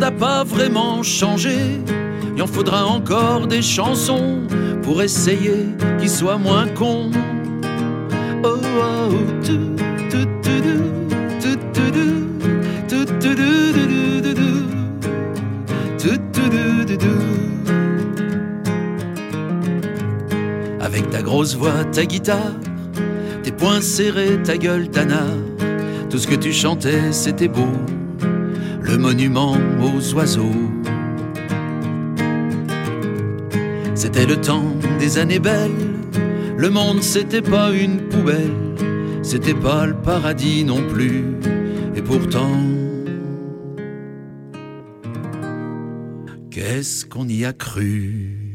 a pas vraiment changé. Il en faudra encore des chansons pour essayer qu'il soit moins con. Oh, oh, tu, tu, tu, tu, tu, tu, tu, tu, tu, tu, tu, tu, tu. Avec ta grosse voix, ta guitare, tes poings serrés, ta gueule, ta nare, tout ce que tu chantais, c'était beau, le monument aux oiseaux. C'était le temps des années belles, le monde c'était pas une poubelle, c'était pas le paradis non plus, et pourtant, qu'est-ce qu'on y a cru?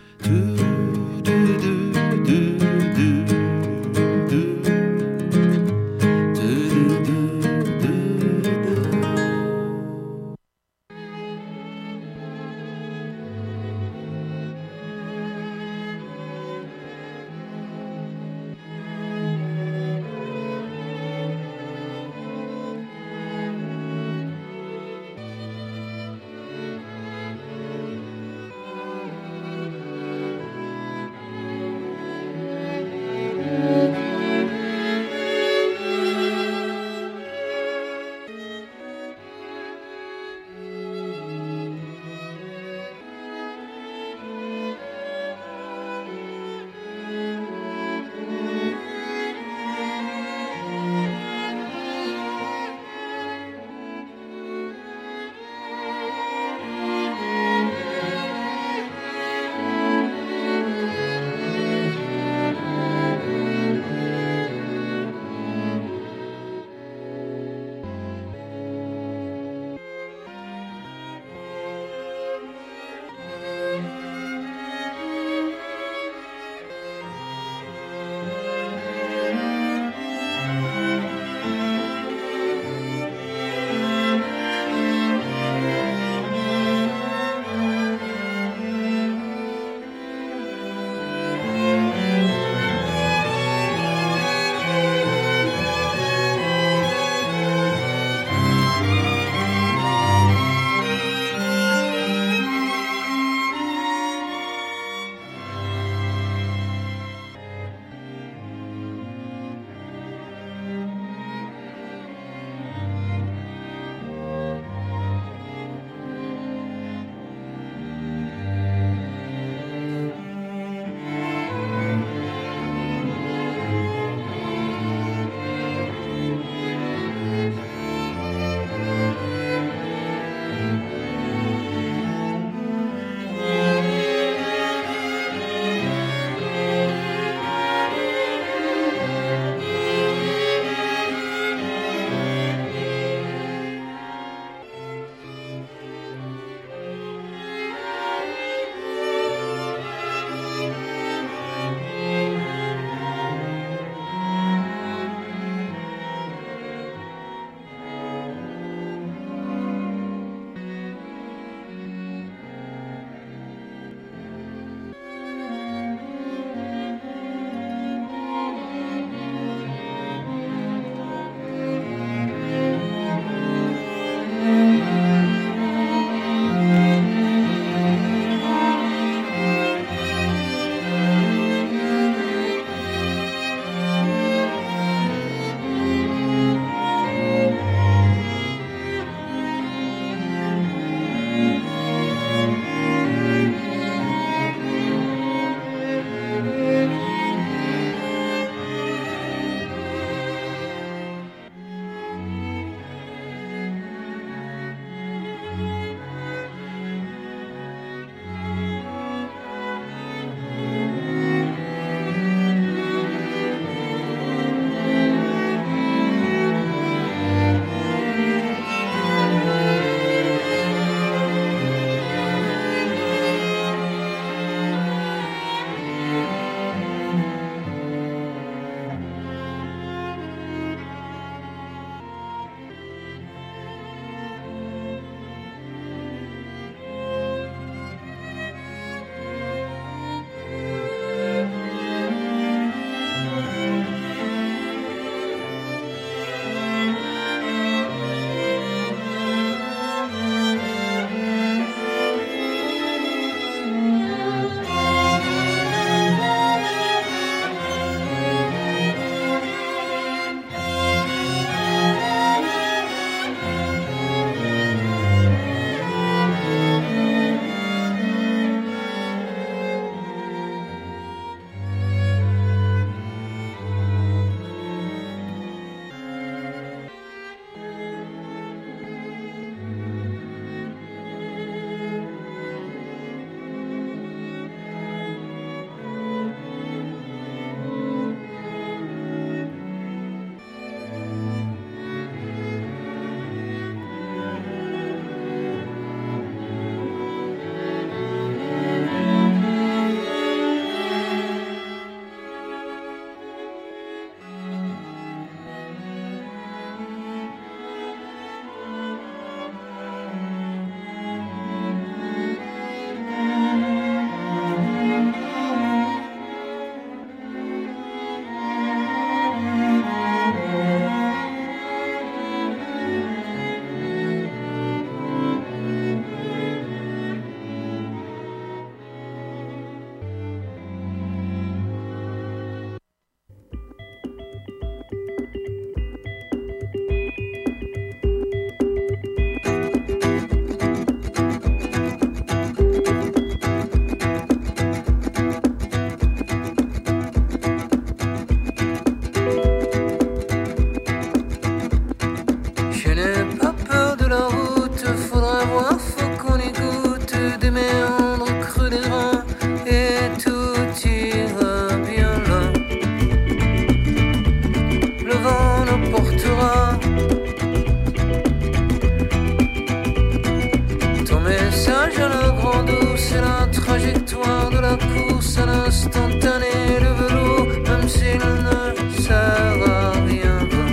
trajectoire de la course à l'instantané, le vélo, même s'il ne sert à rien,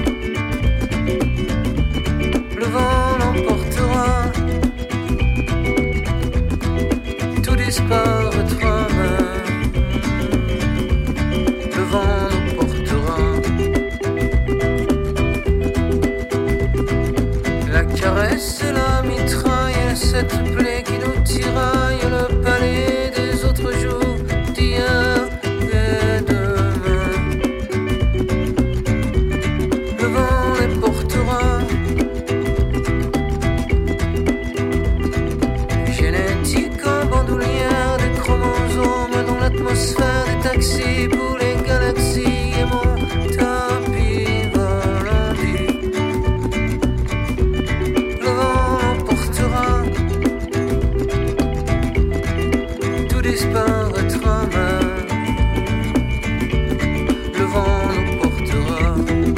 le vent l'emportera, tout disparaîtra même, le vent l'emportera. La caresse et la mitraille, et cette plaie qui nous tiraille, le palais des autres jours, d'hier et demain. Le vent les portera, génétique en bandoulière, des chromosomes dans l'atmosphère, des taxis pour les galaxies et mon tapis volant dit. Le vent l'emportera, tout disparaîtra même, le vent l'emportera.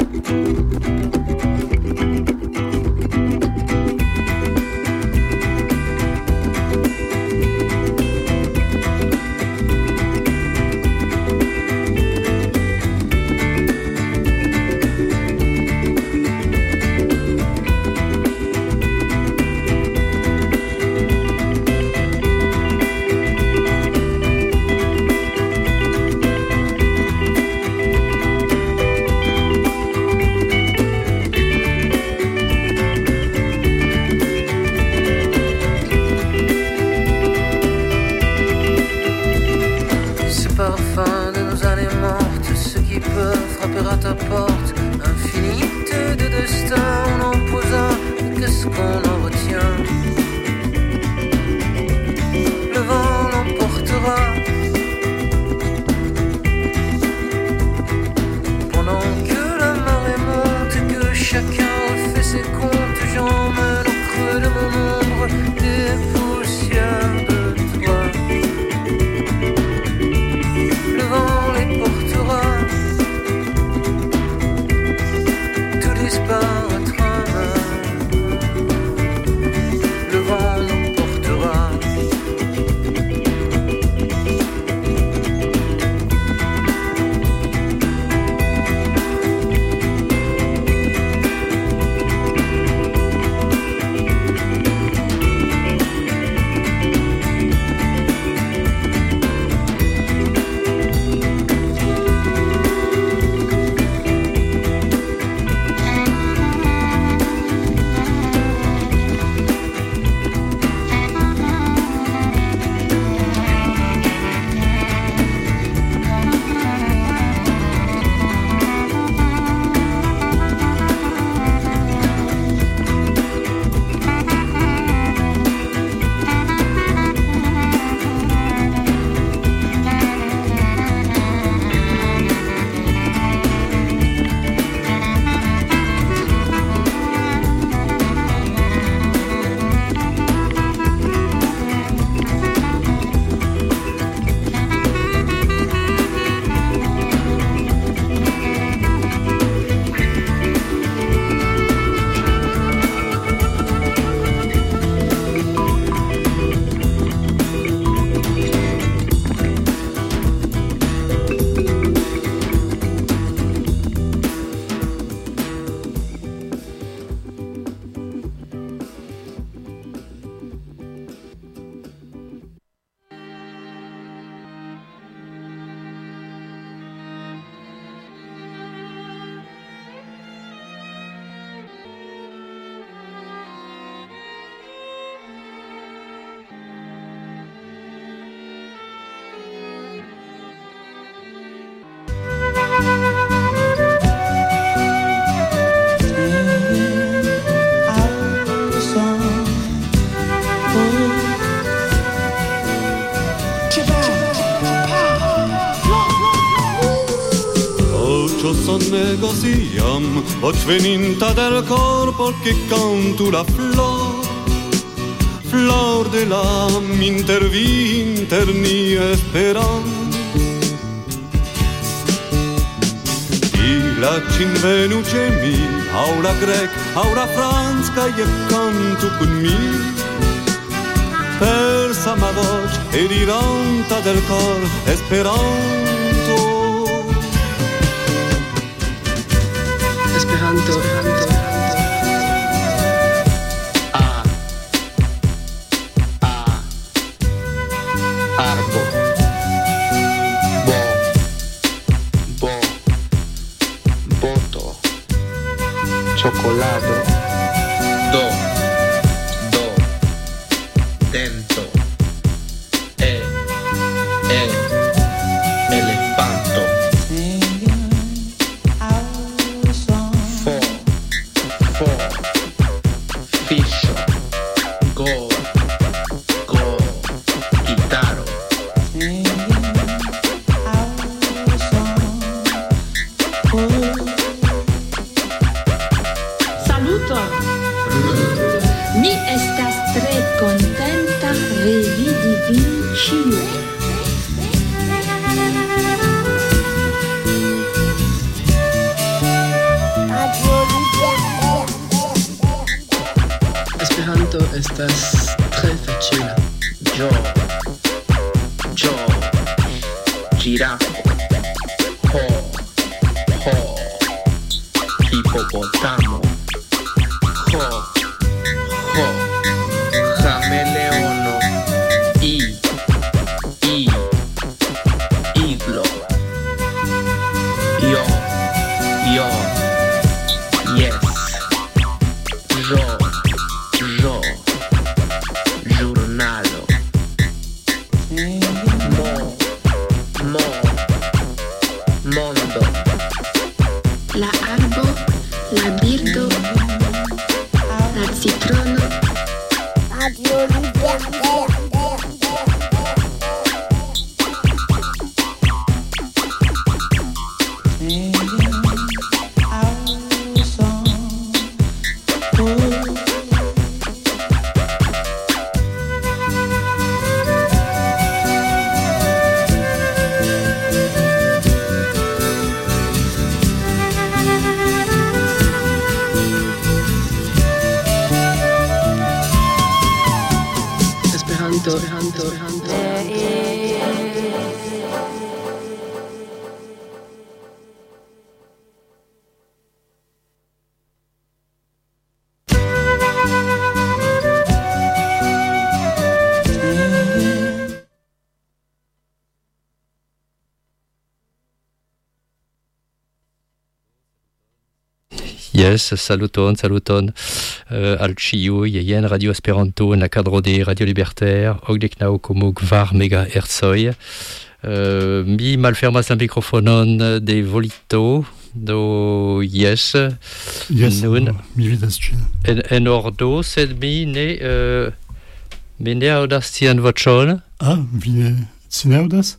Ce parfum de nos années mortes, ceux qui peuvent frapper à ta porte, infinité de destins, on en pose un, mais qu'est-ce qu'on en retient? Le vent l'emportera, pendant que la marée monte et que chacun refait ses comptes, j'emmène au creux de mon ombre des poussières de toi. Le vent les portera, tout disparaîtra même, le vent l'emportera. Negociam, voci veninta del corpo che canto la flor de la m'intervinterni esperam. I lacin venuce mi, aura grec, aura franz, ca e canto con mi, per alza ma voce e dironta del cor Esperanto. Esperanto. Arbo. Boto. Cioccolato. Do. Dento. Elefanto. Fo. Fiscio. Go. Chitarro. Saluto! Mi estas tre contenta revidi vin ĉiuj. Esperanto estas tre facila. Jo. Girafo. Ho. Hipopotamo. Ho. Cameleono. Iglo. Yo. Yes. Jo. Giornalo. Mondo. La arbo, la birdo, la citrono. Esperanto. Yes, saluton, al ciuj, jen Radio Esperanto en la cadro de Radio Libertaire, ogdeknao komo kvar megahertzoj. Mi malfermas la mikrofonon de volito, do yes, nun, mi vidas ĝin. En ordo, sed mi ne aŭdas tian voĉon. Vi ne aŭdas?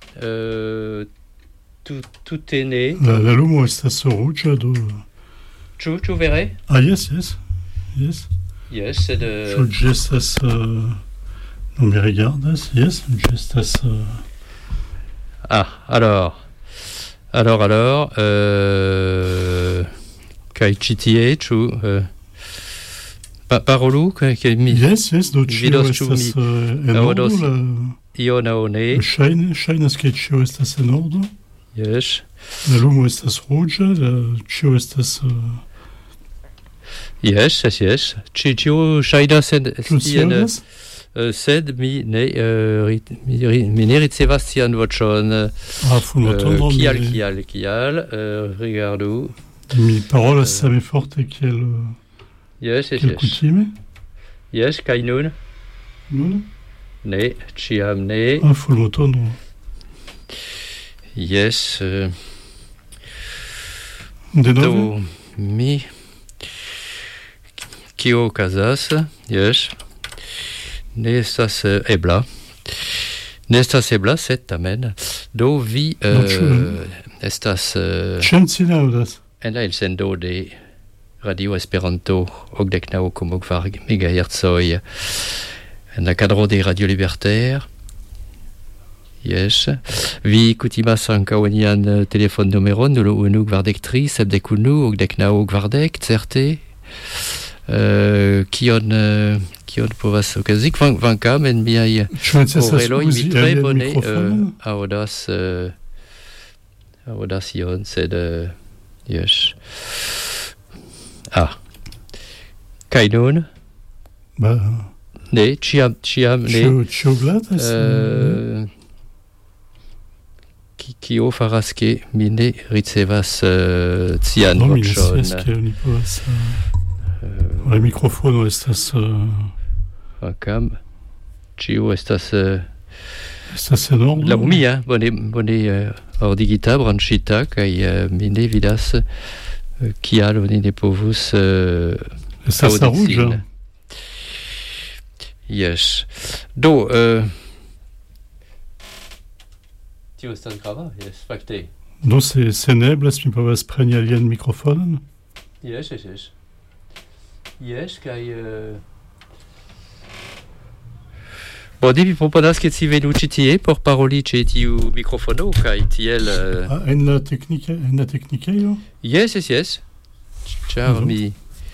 Tute ne. La lumo estas ruĝa, do... Ĉu vere? Yes. Yes, sed... Ĉu ĝi estas... Non mi rigardas, yes, ĝi estas... Alors... Kaj ĉi tie, ĉu... Parolu, ke mi... Yes, do ĉio estas en ordo, ion aŭ ne. Ŝajnas, ke ĉio estas en ordo. Yes. La lumo estas ruĝa, ĉio estas... Yes. Ĉio ŝajnas estian... Sed mi ne ricevas tian voĉon. Kial? Rigardu. Mi parolas same forte kiel... Yes. Kutime? Yes, kaj nun? Nun? Ne, ĉiam ne. Fulmotono. Yes. Denove? Do mi... Kio okazas? Yes. Ne estas ebla, sed tamen. Do vi estas... Ĉiam aŭdas. En la elsendo de Radio Esperanto, ogdeknaŭ komo kvar megahertzoj, en la cadro de Radio Libertaire. Yes. Vi kutimas ankaŭ nian telefonnumeron 01 kvardek tri 71 ogdeknaŭ kvardek, certe. Kion povas okazi kvankam en miaj oreloj mi tre bone aŭdas ion, sed jes. Kaj nun? Ne, ĉiam ne. Ĉio glatas? Kio faras ke mi ne ricevas cian voĉon. Mi ne scias ke oni povas... La mikrofono estas... Kvankam ĉio estas... Estas enorme. Laŭ mi, bone ordigita, branĉita, kaj mi ne vidas kial oni ne povus estas ruĝa. Yes. Do, tio estas grava, yes, fakte. Do, se ne eblas mi povas preni alian mikrofonon? Yes. Yes, kaj... Bone, mi proponas ke ci venu ĉi tie por paroli ĉe tiu mikrofono, kaj tiel... En la teknikejo? Yes. Ĉar mi...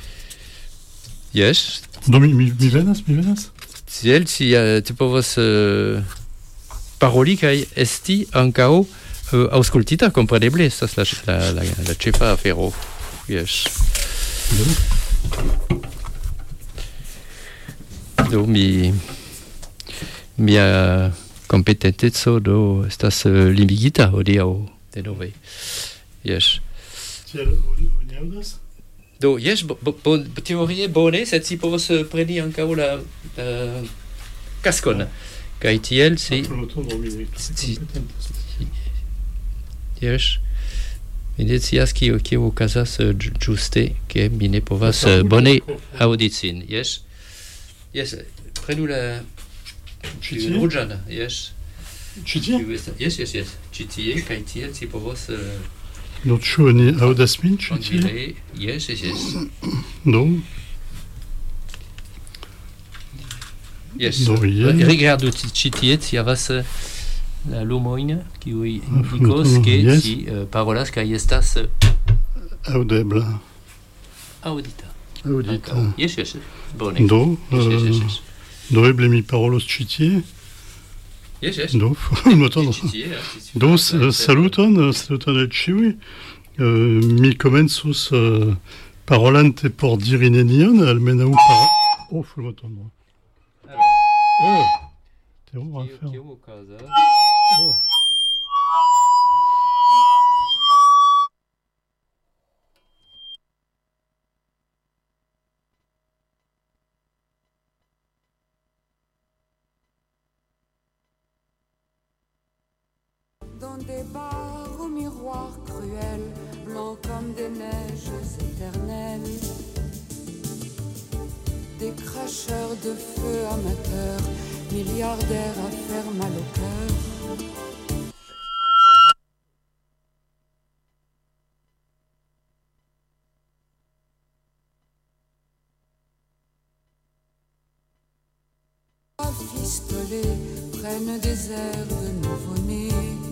Yes. Do, mi venas? Tiel, ti povas paroli kaj esti ankaŭ aŭskultita, kompreneble, estas la ĉefa afero. Yes. Do, mia kompetenteco do estas limigita hodiaŭ denove. Yes. Tiel oni aŭdas? Do, yes, teorie bone, sed si povas preni ankaŭ la kaskon. Kaj tiel, si... Yes. Mi ne scias kio okazas ĝuste, ke mi ne povas bone aŭdi cin. Yes. Prenu la... ruĝan, yes. Ĉi tie? Yes. Ĉi tie, kaj tiel si povas... Do, ĉu oni aŭdas min ĉi tie? Yes. Do? Yes. Rigardu ĉi tie, ci havas la lumojn, kiuj indikos ke ci parolas kaj estas aŭdebla. Aŭdita. Yes. Bone. Do, do eble mi parolos ĉi tie? Yes. Do, do, saluton al ĉiuj. Mi komencus parolante por diri nenion, almenaŭ fulmotondro. Terura afero. Kio okazas? Dans des bars aux miroirs cruels, blancs comme des neiges éternelles, des cracheurs de feu amateurs, milliardaires à faire mal au cœur. Fistolés prennent des airs de nouveau-nés.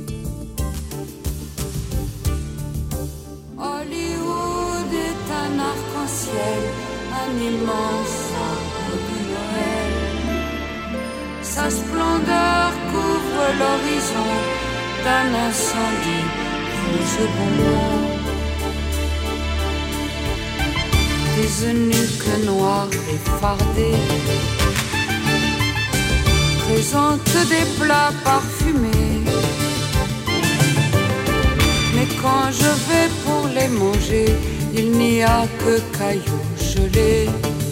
Hollywood est un arc-en-ciel, un immense arbre de Noël. Sa splendeur couvre l'horizon d'un incendie rouge bonbon. Des eunuques noirs effardés présentent des plats parfumés. Mais quand je vais pour les manger, il n'y a que cailloux gelés.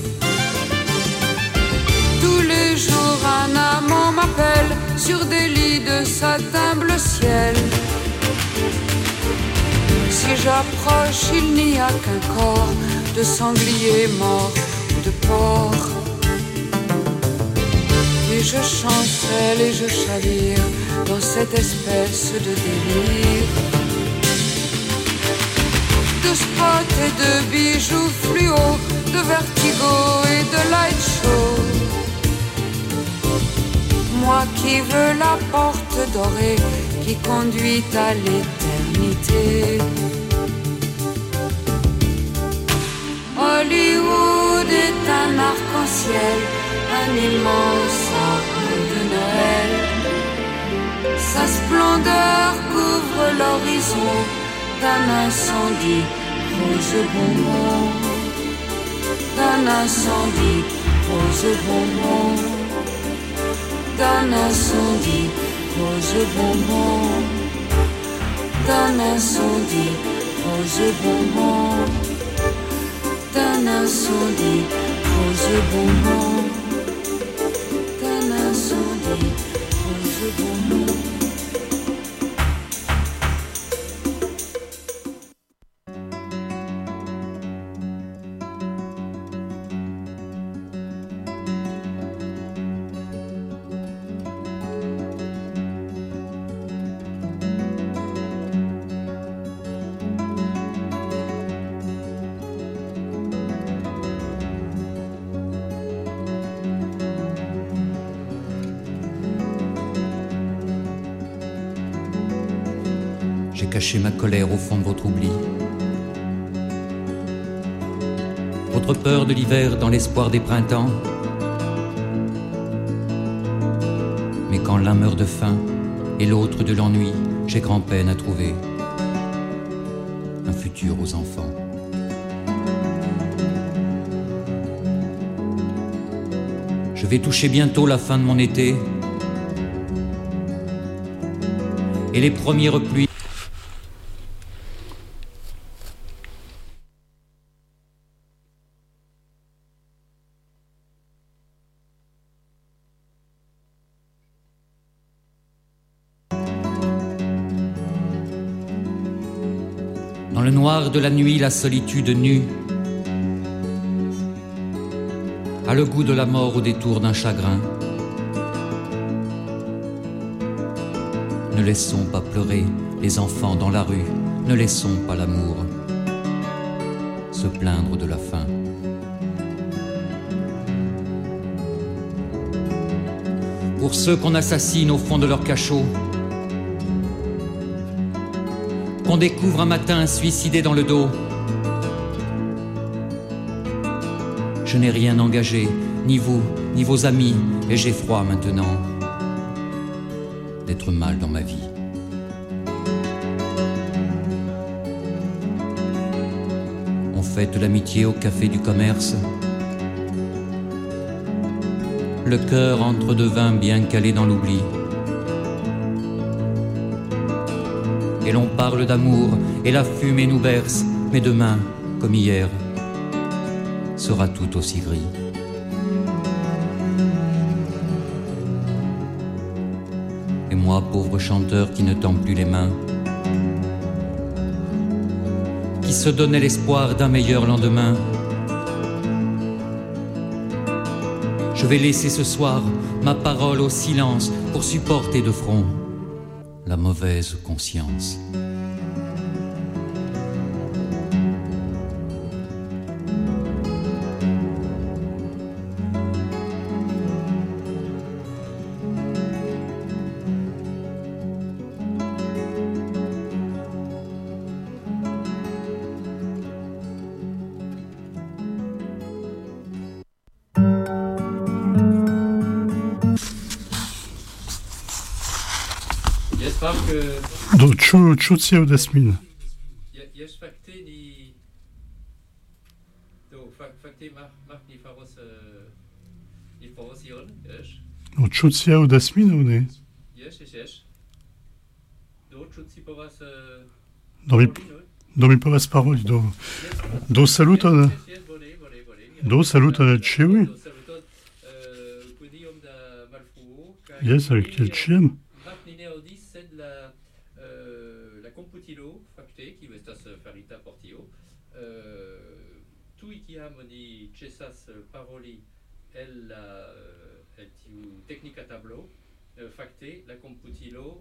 Tous les jours un amant m'appelle sur des lits de satin bleu ciel. Si j'approche, il n'y a qu'un corps de sanglier mort ou de porc. Et je chancelle et je chavire dans cette espèce de délire. De spots et de bijoux fluo, de vertigo et de light show. Moi qui veux la porte dorée qui conduit à l'éternité. Hollywood est un arc-en-ciel, un immense arbre de Noël. Sa splendeur couvre l'horizon d'un incendie rose bonbon, d'un incendie rose bonbon, d'un incendie rose bonbon, d'un incendie rose bonbon, d'un incendie rose bonbon, d'un incendie rose bonbon. J'ai caché ma colère au fond de votre oubli. Votre peur de l'hiver dans l'espoir des printemps. Mais quand l'un meurt de faim et l'autre de l'ennui, j'ai grand-peine à trouver un futur aux enfants. Je vais toucher bientôt la fin de mon été et les premières pluies. Dans le noir de la nuit, la solitude nue a le goût de la mort au détour d'un chagrin. Ne laissons pas pleurer les enfants dans la rue, ne laissons pas l'amour se plaindre de la faim. Pour ceux qu'on assassine au fond de leur cachot, qu'on découvre un matin suicidé dans le dos. Je n'ai rien engagé, ni vous, ni vos amis, et j'ai froid maintenant d'être mal dans ma vie. On fête l'amitié au café du commerce, le cœur entre deux vins bien calés dans l'oubli. Et l'on parle d'amour, et la fumée nous berce, mais demain, comme hier, sera tout aussi gris. Et moi, pauvre chanteur qui ne tend plus les mains, qui se donnait l'espoir d'un meilleur lendemain, je vais laisser ce soir ma parole au silence pour supporter de front la mauvaise conscience. Do čucio desmin. Jes fakte ni do fakte mach ni faros ion, jes. Do čucio desmin ou ne? Jes. Do čuci povas do mi povas paroli do saluton. Do saluton al ĉiuj. Jes, al kiel ĉiam. La computilo facte qui estas farita por tio tuj kiam oni ĉesas paroli el tiu teknika tablo facte la computilo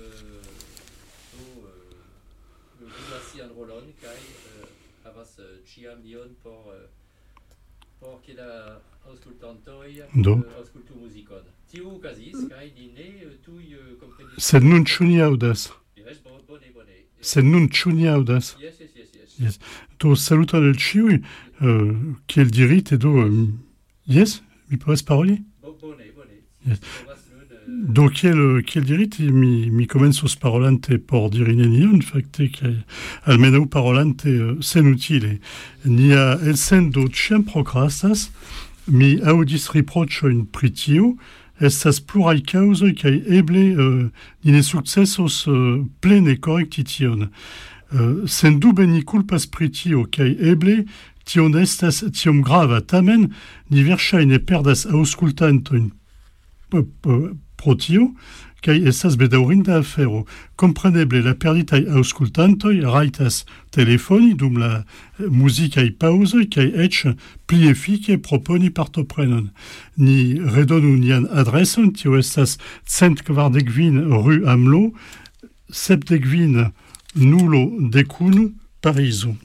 ludas sian rolon kaj havas ĉiam ion por ke la aŭskultantoj aŭskultu muzikon. Tio okazis kaj ni ne tuj komprenis. Sed nun ĉu ni aŭdas? Bone. Sed nun ĉu ni aŭdas? Yes. Yes. Do saluton el ĉiuj, kiel dirite do yes, mi povas paroli? Yes. Do kiel dirite mi komencos parolante por diri nenion, fakte kaj almenaŭ parolante senutile. Nia elsendo ĉiam prokrastas, mi aŭdis riproĉojn pri tio. Estas pluraj kaŭzoj kaj eble ni ne sukcesos plene korekti tion. Sendube ni kulpas pri tio kaj eble tio ne estas tiom grava, tamen ni verŝajne perdas aŭskultantojn pro tio kaj estas bedaŭrinda afero. Kompreneble la perditaj aŭskultantoj rajtas telefoni dum la muzikaj paŭzoj kaj eĉ pli efike proponi partoprenon. Ni redonu nian adreson, tio estas 149 rue Hamelot, 79 nulo dekunu Parizo.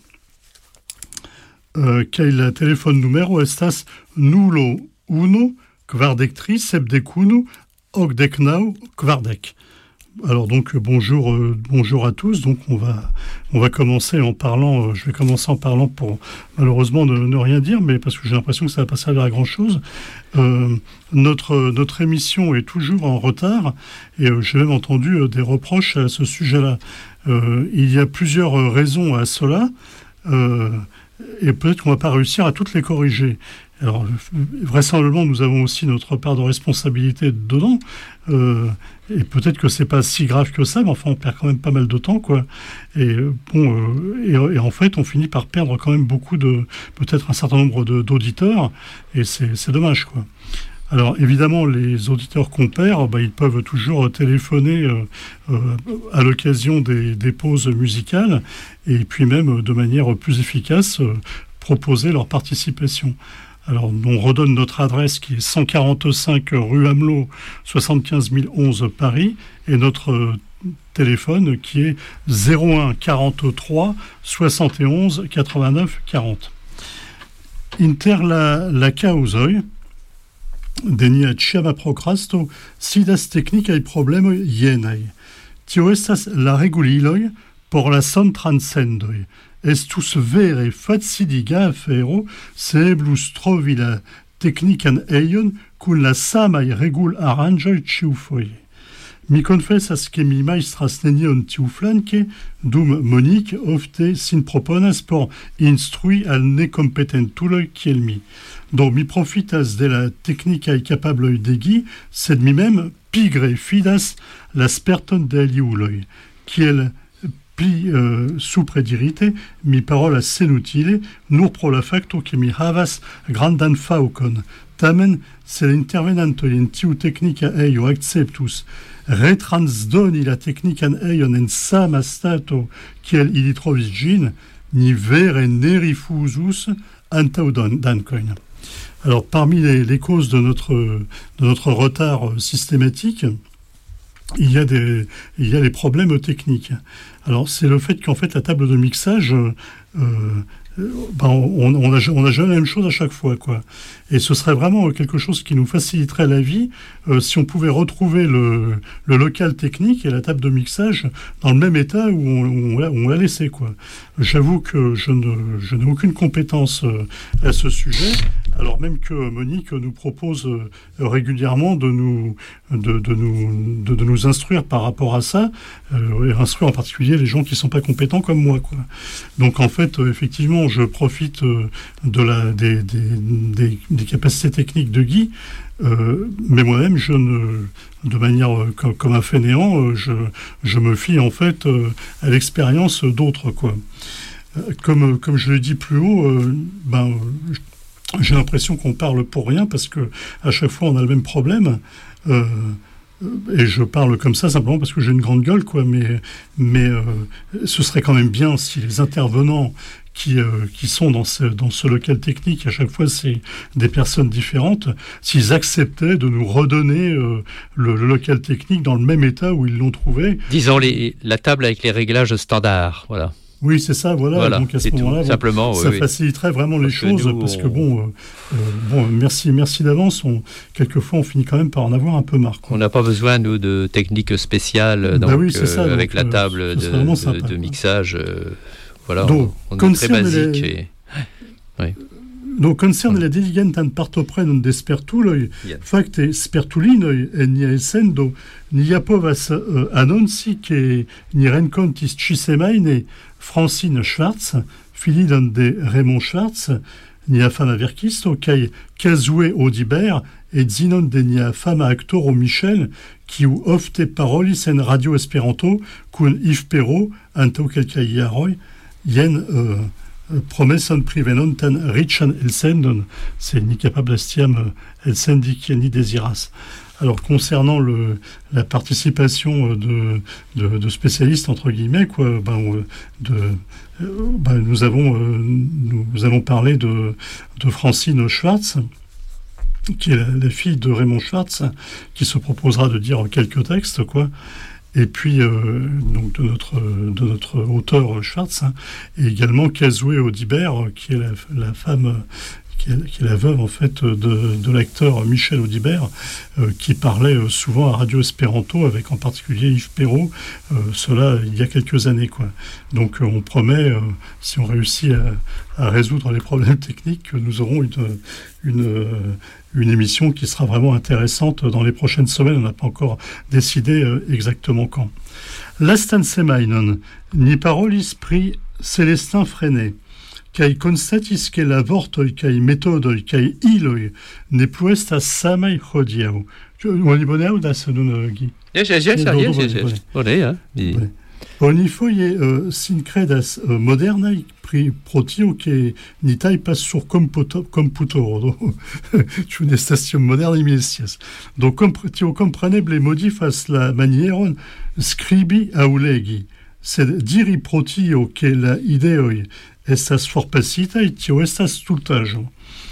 Kaj la telefon numero estas nulo 1 kvardek 3 sepdekunu okdeknaŭ kvardek. Alors donc bonjour à tous. Donc on va commencer en parlant. Je vais commencer en parlant pour malheureusement ne rien dire, mais parce que j'ai l'impression que ça va pas servir à grand chose. Notre émission est toujours en retard et j'ai même entendu des reproches à ce sujet-là. Il y a plusieurs raisons à cela et peut-être qu'on va pas réussir à toutes les corriger. Alors, vraisemblablement, nous avons aussi notre part de responsabilité dedans, et peut-être que c'est pas si grave que ça, mais enfin, on perd quand même pas mal de temps, quoi. Et et en fait, on finit par perdre quand même peut-être un certain nombre d'auditeurs, et c'est dommage, quoi. Alors, évidemment, les auditeurs qu'on perd, ils peuvent toujours téléphoner à l'occasion des pauses musicales, et puis même, de manière plus efficace, proposer leur participation. Alors, on redonne notre adresse qui est 145 rue Hamelot, 75 011 Paris, et notre téléphone qui est 01 43 71 89 40. Inter la causoj de nia ĉiama prokrasto sidas teknikaj problemoj jenaj. Tio estas la reguliloj por la sontransendoj. Estus vere facidiga afero se eblus trovi la teknikan ejon kun la samaj regul-aranĝoj ĉiufoje. Mi konfesas ke mi majstras nenion tiuflanke, dum Monique ofte sin proponas por instrui al nekompetentuloj kiel mi. Do mi profitas de la teknikaj kapabloj degi, sed mi mem pigre fidas la sperton de aliuloj, kiel pli supredirite, mi parolas senutile, nur pro la fakto ke mi havas grandan faŭkon. Tamen, se la intervenantoj en tiu teknika ejo akceptus retransdoni la teknikan ejon en sama stato kiel ili trovis ĝin, ni vere ne rifuzus antaŭ dankojn. Alors, parmi les causes de notre retard systématique, il y a les problèmes techniques. Alors, c'est le fait qu'en fait, la table de mixage, on a jamais la même chose à chaque fois, quoi. Et ce serait vraiment quelque chose qui nous faciliterait la vie si on pouvait retrouver le local technique et la table de mixage dans le même état où on l'a laissé, quoi. J'avoue que je n'ai aucune compétence à ce sujet, alors même que Monique nous propose régulièrement de nous instruire par rapport à ça, et instruire en particulier les gens qui sont pas compétents comme moi, quoi. Donc en fait, effectivement, je profite des capacités techniques de Guy, mais moi-même, de manière comme un fainéant, je me fie en fait à l'expérience d'autres, quoi. Comme je l'ai dit plus haut, j'ai l'impression qu'on parle pour rien parce que à chaque fois on a le même problème. Et je parle comme ça simplement parce que j'ai une grande gueule, quoi. Mais ce serait quand même bien si les intervenants qui sont dans ce local technique, à chaque fois c'est des personnes différentes, s'ils acceptaient de nous redonner le local technique dans le même état où ils l'ont trouvé. Disons la table avec les réglages standards, voilà. Oui, c'est ça, voilà. Donc à ce moment-là, simplement, ça faciliterait vraiment les choses, parce que merci d'avance. Quelquefois, on finit quand même par en avoir un peu marre, quoi. On n'a pas besoin, nous, de techniques spéciales, donc, oui, c'est ça, avec la table de mixage. voilà, Donc, on est très basique. Donc, concerne la diligente an partoprenon d'espertuloj, fakte spertulinoj en nia essendo nia povas annonci ke ni renkontis ĉi-semajne Francine Schwartz, filidon de Raymond Schwartz, nia fama verkisto, kaj Kazue Audibert, edzinon de nia fama aktoro Michel, kiu ofte parolis en radio Esperanto kun Yves Perrault antaŭ kelkaj jaroj, jen promeson privenon tan richan elsendon, c'est ni capable estiam elsendi qui ni désiras. Alors concernant la participation de spécialistes entre guillemets, quoi, nous allons parler de Francine Schwartz, qui est la fille de Raymond Schwartz, qui se proposera de dire quelques textes, quoi. Et puis donc de notre auteur Schwartz, et également Kazue Audibert, qui est la femme, qui est la veuve en fait de l'acteur Michel Audibert, qui parlait souvent à Radio Esperanto avec en particulier Yves Perrault, cela il y a quelques années, quoi. Donc on promet, si on réussit à résoudre les problèmes techniques, que nous aurons une émission qui sera vraiment intéressante dans les prochaines semaines. On n'a pas encore décidé exactement quand. Lastan semainon, ni parolis pri Célestin Freinet, kai constatis ke la vortoj kai metodoj kai iloj ne plu estas samaj hodiaŭ. Oni bone aŭdas nun, Guy? Yes. Oni foje sin kredas modernaj pri pro tio ke ni tajpas sur komputoro. Ĉu ne estas tiom modernaj mi ne scias. Do tio kompreneble modifas la manieron skribi aŭ legi. Sed diri pro tio ke la ideoj estas forpasitaj, tio estas stultaĵo.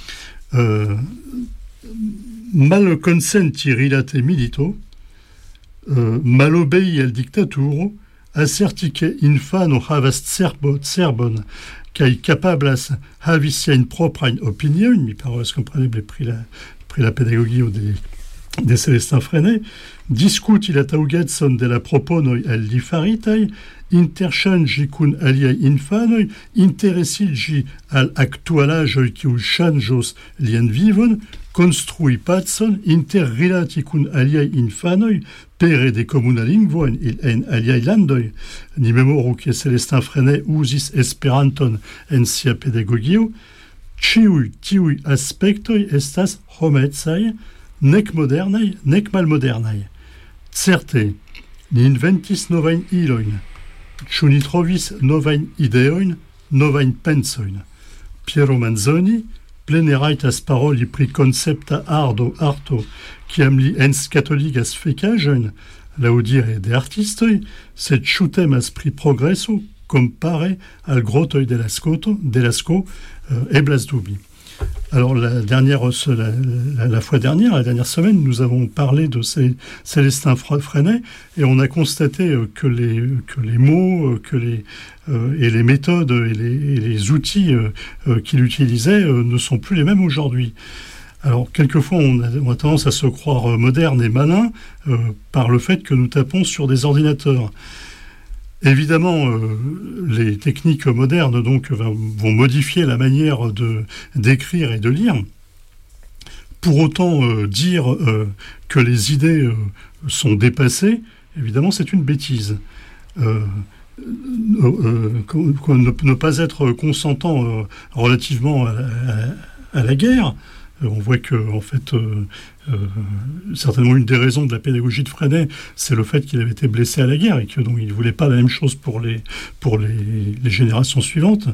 Malkonsenti rilate milito, malobei al diktaturo, asserti ke infano havas cerbon kaj kapablas havi siajn proprajn opiniojn, mi parolas kompreneble pri la pedagogio de Célestin Freinet, diskuti la taŭgecon de la proponoj al li faritaj, interŝanĝi kun aliaj infanoj, interesiĝi al aktualaĵoj kiuj ŝanĝos lian vivon, konstrui pacon, interrilati kun aliaj infanoj, pere de komuna lingvo en aliaj landoj. Ni memoru ke Célestin Freinet uzis Esperanton en sia pedagogio. Ĉiuj tiuj aspektoj estas homecaj, nek modernaj, nek malmodernaj. Certe, ni inventis novajn ilojn, ĉu ni trovis novajn ideojn, novajn pensojn. Piero Manzoni plene rajtas paroli pri koncepta arto, kiam li enskatoligas fekaĵojn, laŭdire de artistoj, sed ĉu temas pri progreso kompare al grotoj de Lascaux, eblas dubi. Alors la dernière semaine, nous avons parlé de Célestin Freinet et on a constaté que les mots et les méthodes et les outils qu'il utilisait ne sont plus les mêmes aujourd'hui. Alors quelquefois on a tendance à se croire moderne et malin par le fait que nous tapons sur des ordinateurs. Évidemment, les techniques modernes donc vont modifier la manière d'écrire et de lire. Pour autant, dire que les idées sont dépassées, évidemment, c'est une bêtise. Ne pas être consentant relativement à la guerre. On voit que, en fait, certainement une des raisons de la pédagogie de Freinet, c'est le fait qu'il avait été blessé à la guerre et que donc il ne voulait pas la même chose pour les générations suivantes.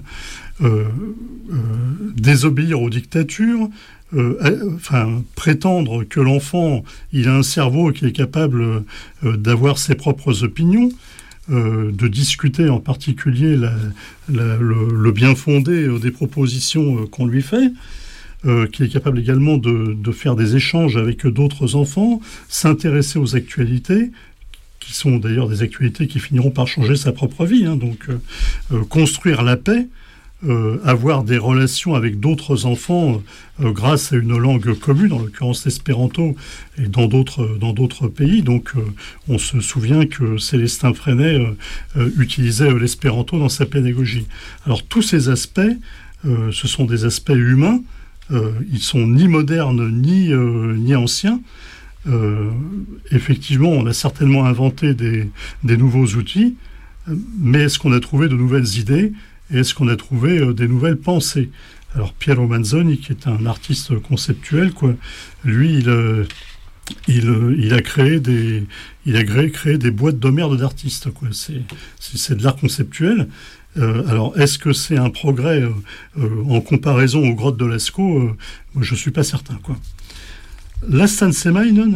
Désobéir aux dictatures, prétendre que l'enfant, il a un cerveau qui est capable d'avoir ses propres opinions, de discuter en particulier le bien fondé des propositions qu'on lui fait, qui est capable également de faire des échanges avec d'autres enfants, s'intéresser aux actualités, qui sont d'ailleurs des actualités qui finiront par changer sa propre vie, donc construire la paix, avoir des relations avec d'autres enfants grâce à une langue commune, en l'occurrence l'espéranto, et dans d'autres pays. Donc on se souvient que Célestin Freinet utilisait l'espéranto dans sa pédagogie. Alors tous ces aspects, ce sont des aspects humains, ils sont ni modernes ni anciens. Effectivement, on a certainement inventé des nouveaux outils, mais est-ce qu'on a trouvé de nouvelles idées et est-ce qu'on a trouvé des nouvelles pensées? Alors Piero Manzoni, qui est un artiste conceptuel, lui, il a créé des boîtes d'homères d'artistes, c'est de l'art conceptuel. Alors, est-ce que c'est un progrès en comparaison aux grottes de Lascaux? Je ne suis pas certain, L'astansemainon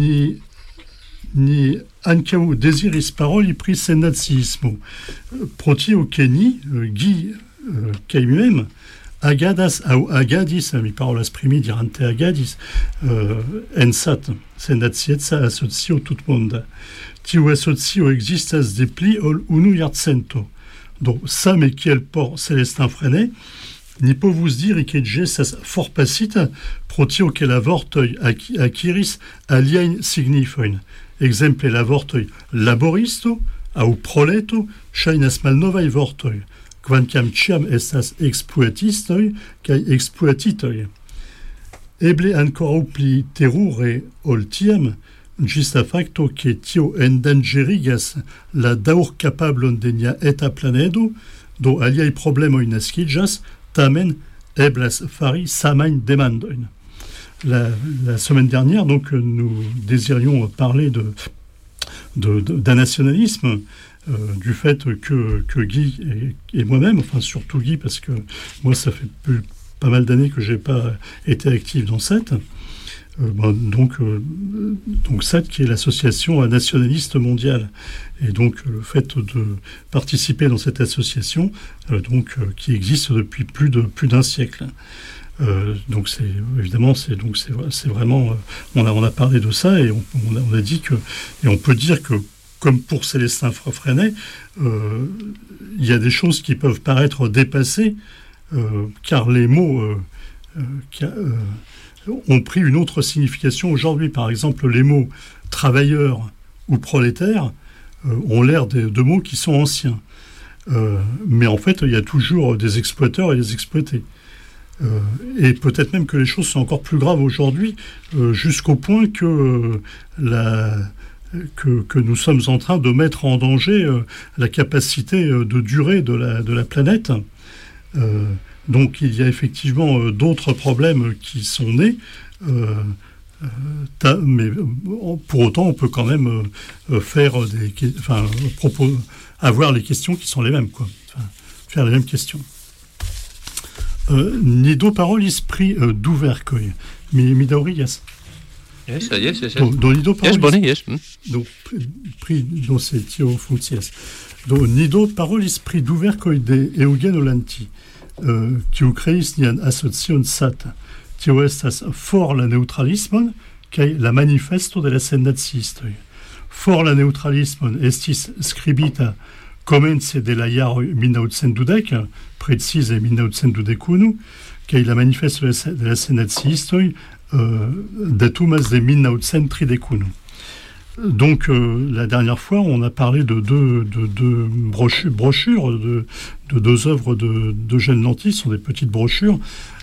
ni ancao desiris paroli pri sennaziismo protio Kenny Guy Caimem agadas au agadis mi parolas primi dirante agadis ensat sennazietza associo tout monde tiu associo existas de pli ol unu jarcento do same kiel por Célestin Freinet ni povus diri ke ĝesas forpasita pro tio ke la vortoj akiris aliajn signifojn. Ekzemple la vortoj laboristo aŭ proleto ŝajnas malnovaj vortoj, kvankam ĉiam estas ekspluatistoj kaj ekspluatitoj. Eble ankoraŭ pli terure ol tiam ĝis la fakto ke tio endanĝerigas la daŭrkapablon de nia eta planedo, do aliaj problemoj naskiĝas, tamen eblas fari samajn demandojn. La semaine dernière, donc, nous désirions parler d'un nationalisme, du fait que Guy et moi-même, enfin surtout Guy, parce que moi ça fait pas mal d'années que j'ai pas été actif dans CET, donc CET qui est l'association nationaliste mondiale, et donc le fait de participer dans cette association, qui existe depuis plus d'un siècle. Donc c'est vraiment on a parlé de ça et on a dit que, et on peut dire que comme pour Célestin Freinet, il y a des choses qui peuvent paraître dépassées, car les mots ont pris une autre signification aujourd'hui. Par exemple, les mots travailleur ou prolétaire ont l'air de mots qui sont anciens, mais en fait il y a toujours des exploiteurs et des exploités. Et peut-être même que les choses sont encore plus graves aujourd'hui, jusqu'au point que nous sommes en train de mettre en danger la capacité de durée de la planète. Donc il y a effectivement d'autres problèmes qui sont nés, mais pour autant on peut quand même avoir les questions qui sont les mêmes, faire les mêmes questions. Nido parolis pri duverkoj. Mi daŭrigas. Yes. Do nido parolis. Yes, bone, yes. Do se tio funkcias. Do nido parolis pri duverkoj de Eugeno Lanti, kiu kreis nian asocion SAT. Tio estas for la neŭtralismon kaj la manifesto de la sennaciistoj. For la neŭtralismon estis skribita komence de la jaroj 1912, precize 1921, kaj la manifesto de la sennaciistoj datumas de 1931. Donc la dernière fois, on a parlé de deux brochures, de deux œuvres d'Eugène Lanty, ce sont des petites brochures,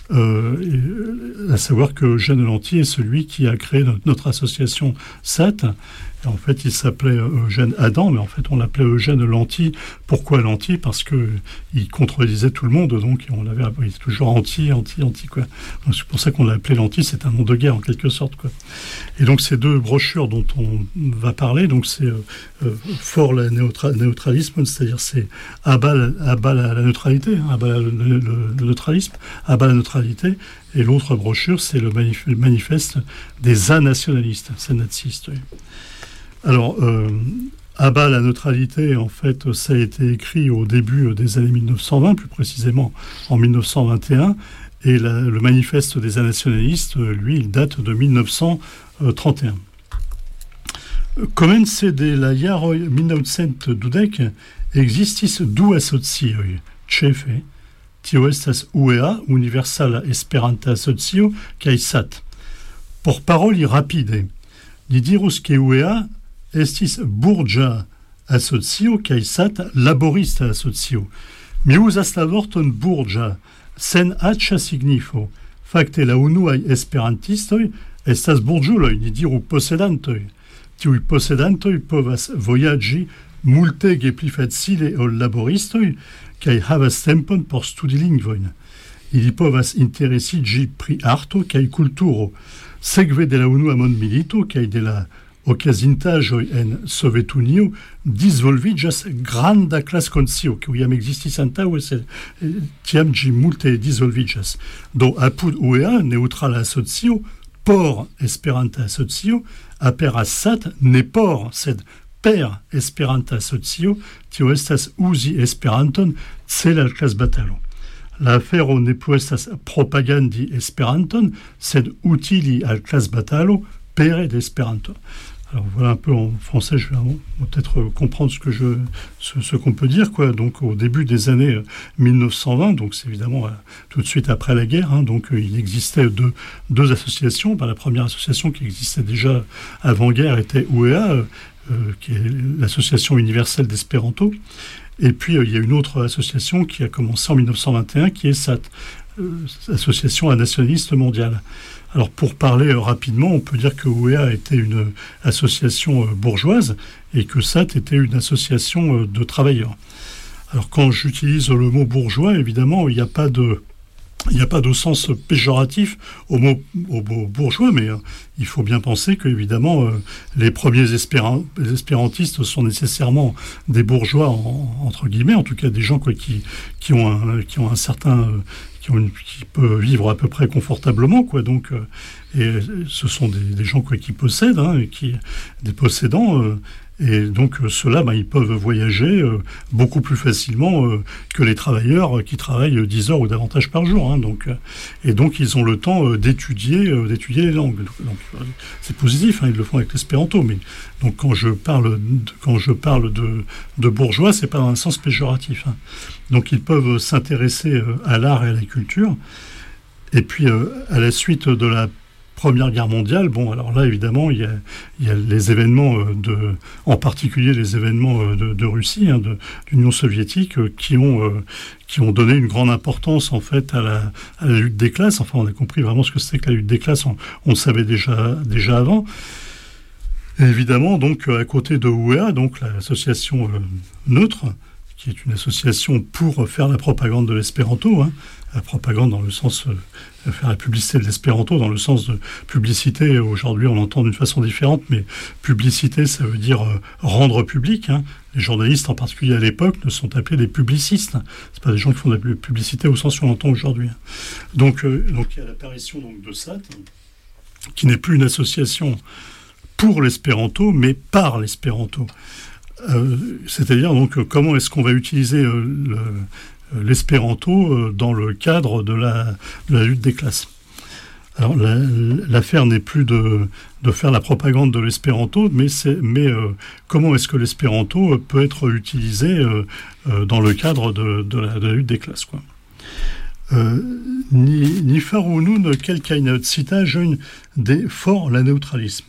à savoir que Eugène Lanty est celui qui a créé notre association SAT. Et en fait, il s'appelait Eugène Adam, mais en fait, on l'appelait Eugène Lanty. Pourquoi Lanty? Parce que il contredisait tout le monde, donc on l'avait appelé toujours anti, quoi. Donc, c'est pour ça qu'on l'a appelé Lanty, c'est un nom de guerre en quelque sorte, quoi. Et donc ces deux brochures dont on va parler, donc c'est for la neutralisme, c'est-à-dire c'est abat la neutralité, abat le neutralisme, abat la neutralité. Et l'autre brochure, c'est le manifeste des anationalistes, sennacistes. Oui. Alors, abat la neutralité, en fait, ça a été écrit au début des années 1920, plus précisément en 1921, et le manifeste des anationalistes, lui, il date de 1931. Komence de la jaroj 1912 existis du asocioj, ĉefe tio estas UEA, Universala Esperanta Asocio, kai SAT. Por paroli rapide, ni dirus ke UEA estis burĝa asocio kaj SAT laborista asocio. Mi uzas la vorton burĝa sen aĉa signifo. Fakte la unuaj esperantistoj estas burĝuloj, ni diru posedantoj. Tiuj posedantoj povas vojaĝi multege pli facile ol laboristoj kaj havas tempon por studi lingvojn. Ili povas interesiĝi pri arto kaj kulturo. Sekve de la unua mondmilito kaj de la okazintaĵoj en Sovetunio disvolviĝas granda klaskonscio, kiu jam ekzistis antaŭe, sed tiam ĝi multe disvolviĝas. Do apud UEA, neŭtrala asocio, por Esperanta asocio, aperas SAT, ne por, sed per Esperanta asocio, tio estas uzi Esperanton cele al klasbatalo. La afero ne plu estas propagandi Esperanton, sed utili al klasbatalo pere d'Esperanto. Alors voilà un peu en français, je vais peut-être comprendre ce qu'on peut dire, quoi. Donc au début des années 1920, donc c'est évidemment tout de suite après la guerre, hein, donc il existait deux associations. La première association qui existait déjà avant-guerre était UEA, qui est l'association universelle d'Espéranto. Et puis il y a une autre association qui a commencé en 1921, qui est SAT, Association nationaliste mondiale. Alors pour parler rapidement, on peut dire que UEA était une association bourgeoise et que SAT était une association de travailleurs. Alors quand j'utilise le mot bourgeois, évidemment, il n'y a pas de sens péjoratif au mot bourgeois, mais il faut bien penser que, évidemment, les premiers espérantistes sont nécessairement des bourgeois, entre guillemets, en tout cas des gens qui ont un certain... qui peuvent vivre à peu près confortablement, quoi. Donc, et ce sont des gens qui possèdent, hein, des possédants, et donc ceux-là, ils peuvent voyager beaucoup plus facilement que les travailleurs qui travaillent 10 heures ou davantage par jour, hein, et donc ils ont le temps d'étudier les langues. Donc, c'est positif, hein, ils le font avec l'espéranto, mais donc quand je parle de bourgeois, c'est pas dans un sens péjoratif, hein. Donc ils peuvent s'intéresser à l'art et à la culture. Et puis à la suite de la Première Guerre mondiale, alors là évidemment il y a les événements en particulier les événements de Russie, hein, de l'Union soviétique, qui ont donné une grande importance en fait à la lutte des classes. Enfin, on a compris vraiment ce que c'était que la lutte des classes. On le savait déjà avant. Et évidemment, donc à côté de UEA, donc l'association neutre, qui est une association pour faire la propagande de l'espéranto, hein, la propagande dans le sens faire la publicité de l'espéranto, dans le sens de publicité. Aujourd'hui, on l'entend d'une façon différente, mais publicité, ça veut dire rendre public, hein. Les journalistes, en particulier à l'époque, ne sont appelés des publicistes. C'est pas des gens qui font de la publicité au sens où on l'entend aujourd'hui. Donc il y a l'apparition de SAT, qui n'est plus une association pour l'espéranto, mais par l'espéranto. C'est-à-dire donc comment est-ce qu'on va utiliser l'espéranto dans le cadre de la lutte des classes. Alors l'affaire n'est plus de faire la propagande de l'espéranto, mais comment est-ce que l'espéranto peut être utilisé dans le cadre de la lutte des classes, quoi. Ni faru nun kelkajn citaĵojn de for la neutralisme.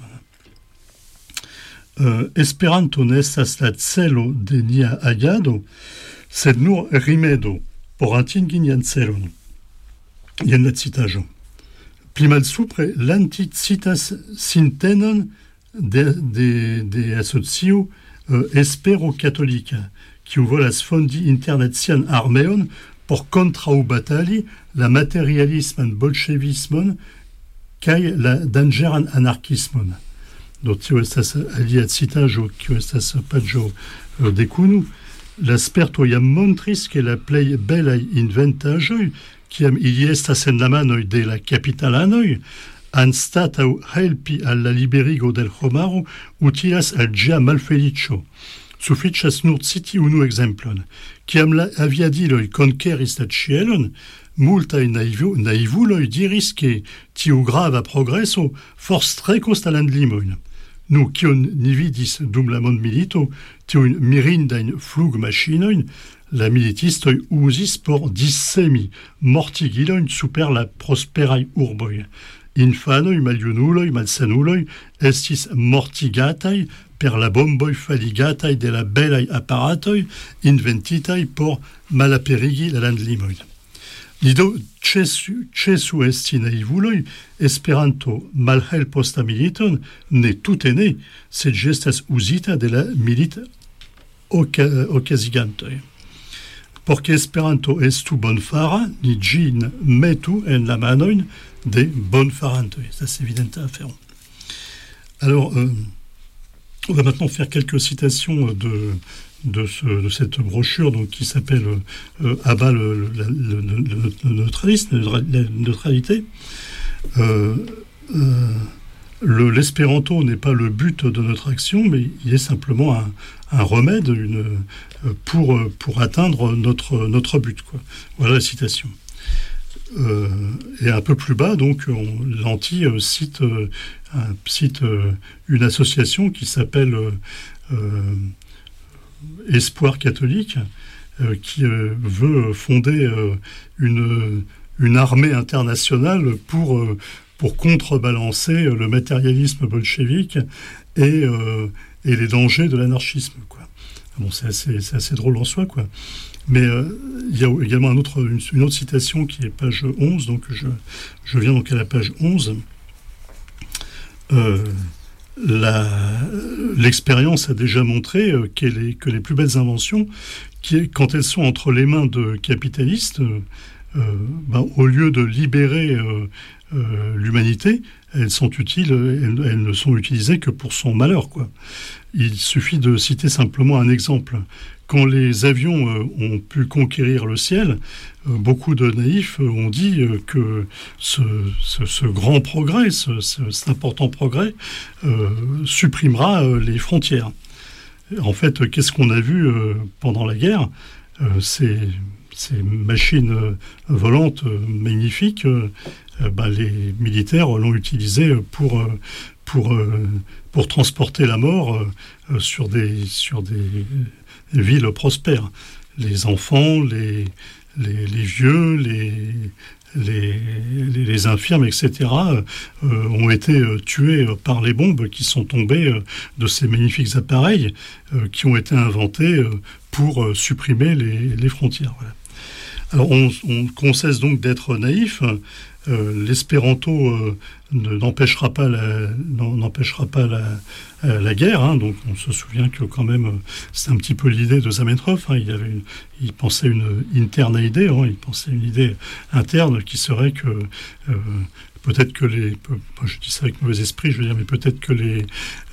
Esperanto ne estas la celo de nia agado, sed nur rimedo por atingi nian celon. Jen la citaĵo. Pli malsupre Lanti citas sintenon de asocio Espero Katolika, kiu volas fondi internacian armeon por kontraŭbatali la materialisman bolŝevismon kaj la danĝeran anarkismon. Do tio estas alia citaĵo, kiu estas paĝo dekunu. La sperto jam montris ke la plej belaj inventaĵoj, kiam ili estas en la manoj de la kapitalanoj, anstataŭ helpi al la liberigo de l' homaro, utilas al ĝia malfeliĉo. Sufiĉas nur citi unu ekzemplon. Kiam la aviadiloj konkeris la ĉielon, multaj naivuloj diris ke tiu grava progreso forstrekos la landlimojn. nu kion ni vidis dum la mondmilito tiujn mirindajn flugmaŝinojn la militistoj uzis por dissemi mortigilojn super la prosperaj urboj. Infanoj, maljunuloj, malsanuloj estis mortigataj per la bomboj faligataj de la belaj aparatoj inventitaj por malaperigi la landlimojn. Ni do ĉesu esti naivuloj, Esperanto malhelpos la militon, ne tute ne, sed ĝi estas uzita de la milit okazigantoj. Por que Esperanto estu bonfara, ni ĝin metu en la manojn de bonfarantoj. Ça, c'est évident à faire. Alors, on va maintenant faire quelques citations de cette brochure donc, qui s'appelle Abat le neutralisme, la neutralité. L'espéranto n'est pas le but de notre action, mais il est simplement un remède pour atteindre notre but, quoi. Voilà la citation. Et un peu plus bas, donc, Lanty cite une association qui s'appelle Espoir catholique, qui veut fonder une armée internationale pour contrebalancer le matérialisme bolchevique et les dangers de l'anarchisme, quoi. Bon, c'est assez drôle en soi, quoi. Mais il y a également une autre citation qui est page 11, donc je viens donc à la page 11. L'expérience a déjà montré que les plus belles inventions, quand elles sont entre les mains de capitalistes, au lieu de libérer l'humanité, elles sont utiles, elles ne sont utilisées que pour son malheur, quoi. Il suffit de citer simplement un exemple. Quand les avions ont pu conquérir le ciel, beaucoup de naïfs ont dit que ce grand progrès, cet important progrès, supprimera les frontières. En fait, qu'est-ce qu'on a vu pendant la guerre ? Ces machines volantes magnifiques, les militaires l'ont utilisé pour transporter la mort sur des villes prospères. Les enfants, les vieux, les infirmes, etc., ont été tués par les bombes qui sont tombées de ces magnifiques appareils qui ont été inventés pour supprimer les frontières. Voilà. Alors qu'on cesse donc d'être naïf. L'espéranto n'empêchera pas la guerre, hein. Donc on se souvient que quand même c'est un petit peu l'idée de Zamenhof, hein. Il pensait une interna idée, hein. Il pensait une idée interne qui serait que peut-être que je dis ça avec mauvais esprit, je veux dire, mais peut-être que les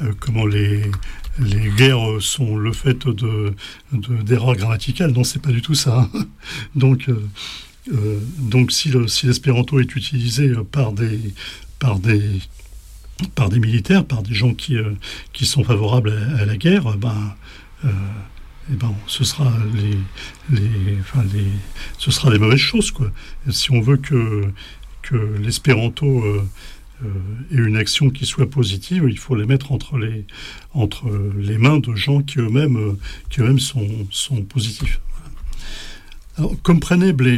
guerres sont le fait d'erreurs grammaticales. Non, c'est pas du tout ça, hein. Donc si l'espéranto est utilisé par des militaires, par des gens qui sont favorables à la guerre, ce sera ce sera des mauvaises choses, quoi. Et si on veut que l'espéranto ait une action qui soit positive, il faut les mettre entre les mains de gens qui eux-mêmes sont positifs. Alors, comprenneble,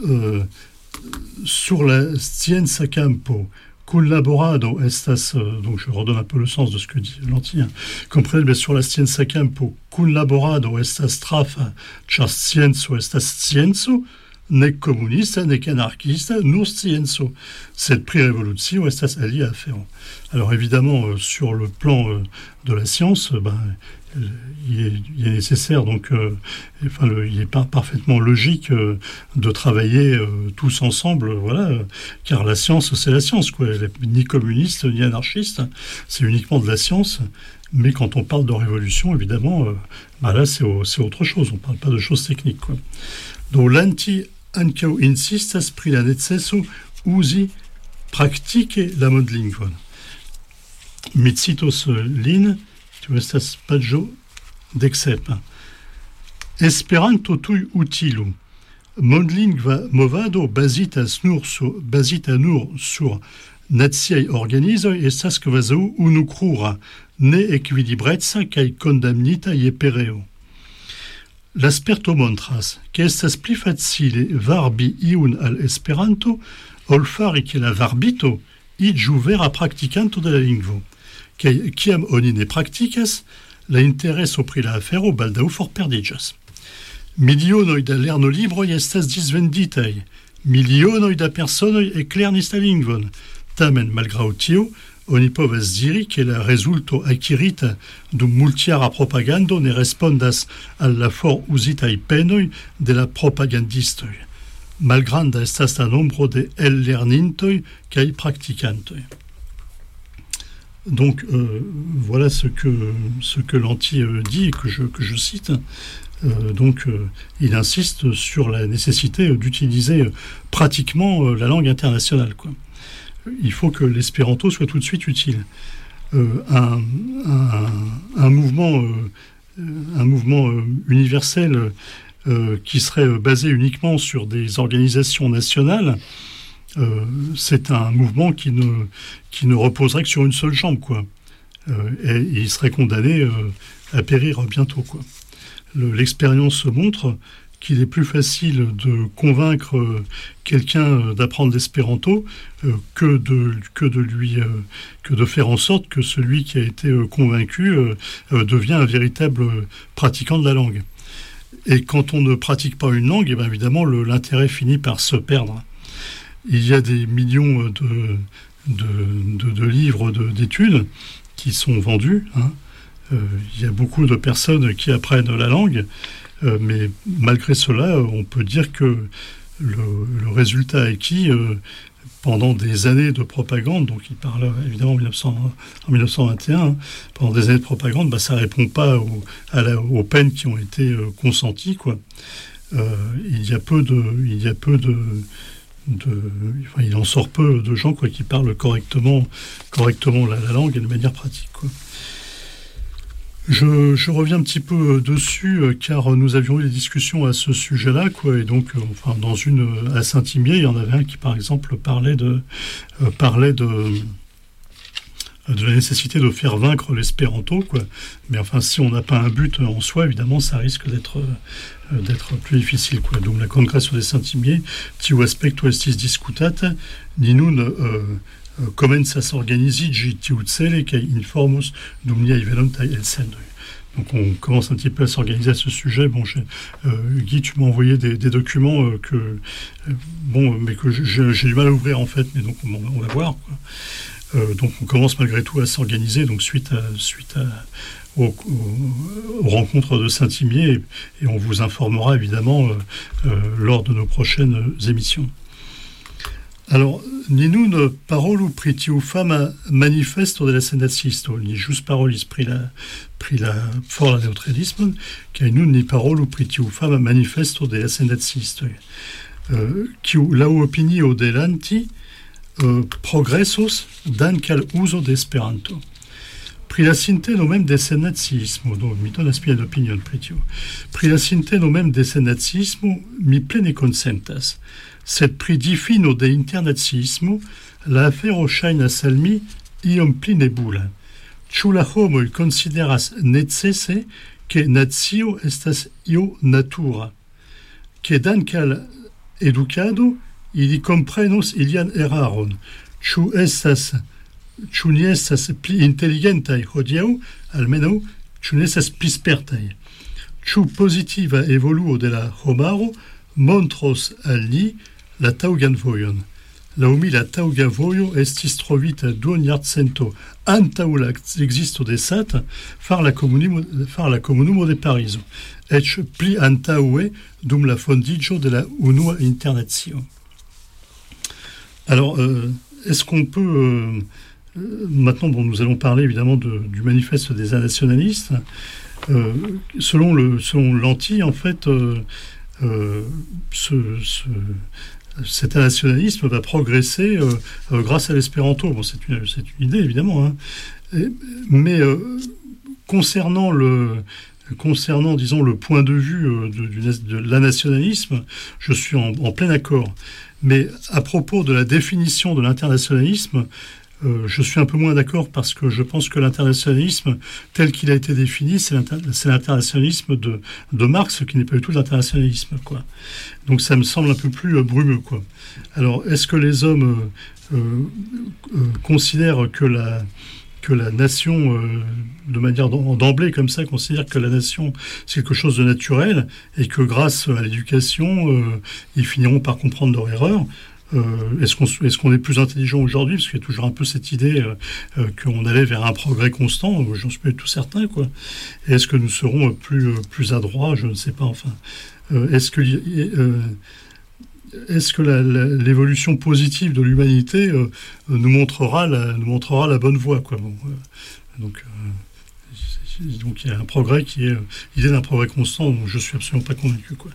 sur la scienza campo collaborado estas, donc je redonne un peu le sens de ce que dit Lanty, hein. Comprenneble, sur la scienza campo collaborado estas trafa, char scienzo estas scienzo, nec comunista, nec anarchista, nur scienzo, sed pri revolutio estas alia afero. Alors évidemment, sur le plan de la science, il est nécessaire, donc, il est parfaitement logique de travailler tous ensemble, voilà, car la science, c'est la science, quoi. Elle est ni communiste, ni anarchiste, c'est uniquement de la science. Mais quand on parle de révolution, évidemment, là, c'est autre chose. On ne parle pas de choses techniques, quoi. Donc, Lanty ankaŭ insistas pri la neceso uzi praktike la mondlingvon. Mi citos lin, tu estas paĝo deksep. Esperanto tuj utilu. Mondlingva movado bazita nur sur naciaj organizoj estas kvazaŭ unukrura, ne equilibrezza cae condamnita ie pereo. L'asperto montras, che estas pli facile varbi iun al Esperanto, ol fari che la varbito igiu vera practicanto de la lingvo, che ciam oni ne practicas, la intereso pri la afero baldau forperdigas. Milionoi da lernolibroi estas disvenditai, milionoi da personoi eclernis la lingvon, tamen malgrau tio, oni povas diri che la resulto acquirita dum multiara propagando ne respondas al la for usitai penoi de la propagandistoi. Malgranda estas la nombro de ellernintoi kai practicantoi. Donc voilà ce que Lanty dit et que je cite. Il insiste sur la nécessité d'utiliser pratiquement la langue internationale, quoi. Il faut que l'espéranto soit tout de suite utile. Un mouvement universel qui serait basé uniquement sur des organisations nationales, c'est un mouvement qui ne reposerait que sur une seule jambe, quoi. Et il serait condamné à périr bientôt, quoi. L'expérience montre qu'il est plus facile de convaincre quelqu'un d'apprendre l'espéranto que de faire en sorte que celui qui a été convaincu devient un véritable pratiquant de la langue. Et quand on ne pratique pas une langue, bien évidemment, l'intérêt finit par se perdre. Il y a des millions de livres d'études qui sont vendus, hein. Il y a beaucoup de personnes qui apprennent la langue, mais malgré cela, on peut dire que le résultat acquis pendant des années de propagande, donc il parle évidemment en 1921, pendant des années de propagande, ça ne répond pas aux peines qui ont été consenties, quoi. Il en sort peu de gens, quoi, qui parlent correctement la langue et de manière pratique, quoi. Je reviens un petit peu dessus, car nous avions eu des discussions à ce sujet-là, quoi, et donc, dans une à Saint-Imier, il y en avait un qui, par exemple, parlait de la nécessité de faire vaincre l'espéranto, quoi. Mais enfin, si on n'a pas un but en soi, évidemment, ça risque d'être plus difficile, quoi. Donc, la Congresso de Saint-Imier, tiu aspecto estis discutate, ni nun commensas organizigi tiu cele kaj informus dum niaj venontaj elsendoj. Donc on commence un petit peu à s'organiser à ce sujet. Bon, Guy, tu m'as envoyé des documents mais que j'ai du mal à ouvrir en fait, mais donc on va voir, quoi. Donc on commence malgré tout à s'organiser, donc suite aux rencontres de Saint-Imier, et on vous informera évidemment lors de nos prochaines émissions. Alors, ni nun parolu pri tiu fama manifesto de la senacisto, ni jus parolis pri la for la neutralismon, kaj nun ni parolu pri tiu fama manifesto de la senacisto, kiu laŭ opinio de Lanty progressos dank al uzo de Esperanto. Pri la sinteno mem de senacismo, do mi donas mian opinion pri tio. Pri la sinteno mem de senacismo mi plene konsentas. Sed pri difino de internaciismo, la afero ŝajnas al mi iom pli nebula. Ĉu la homoj konsideras necese, ke nacio estas io natura, ke dank al edukado ili komprenos ilian eraron. Ĉu ni estas pli inteligentaj hodiaŭ, almenaŭ ĉu ni estas pli spertaj? Ĉu pozitiva evoluo de la homaro montros al ni la taŭgan vojon. Laŭ mi la taŭga vojo estis trovita duonjarcento antaŭ la ekzisto de SAT far la komunumo de Parizo, eĉ pli antaŭe dum la fondiĝo de la unua internacio. Alors, est-ce qu'on peut maintenant, nous allons parler évidemment du manifeste des nationalistes. Selon Lanty, en fait, cet nationalisme va progresser grâce à l'espéranto. Bon, c'est une idée, évidemment, hein. Mais concernant, disons, le point de vue de l'anationalisme, je suis en plein accord. Mais à propos de la définition de l'internationalisme, Je suis un peu moins d'accord parce que je pense que l'internationalisme, tel qu'il a été défini, c'est l'internationalisme de Marx, qui n'est pas du tout l'internationalisme, quoi. Donc ça me semble un peu plus brumeux, quoi. Alors, est-ce que les hommes considèrent que la nation, de manière d'emblée comme ça, considère que la nation c'est quelque chose de naturel et que grâce à l'éducation, ils finiront par comprendre leur erreur? Est-ce qu'on est plus intelligent aujourd'hui? Parce qu'il y a toujours un peu cette idée qu'on allait vers un progrès constant. J'en suis pas du tout certain, quoi. Et est-ce que nous serons plus adroits? Je ne sais pas. Enfin, est-ce que l'évolution positive de l'humanité nous montrera la bonne voie, quoi. Bon, donc il y a un progrès qui est l'idée d'un progrès constant, dont je suis absolument pas convaincu, quoi.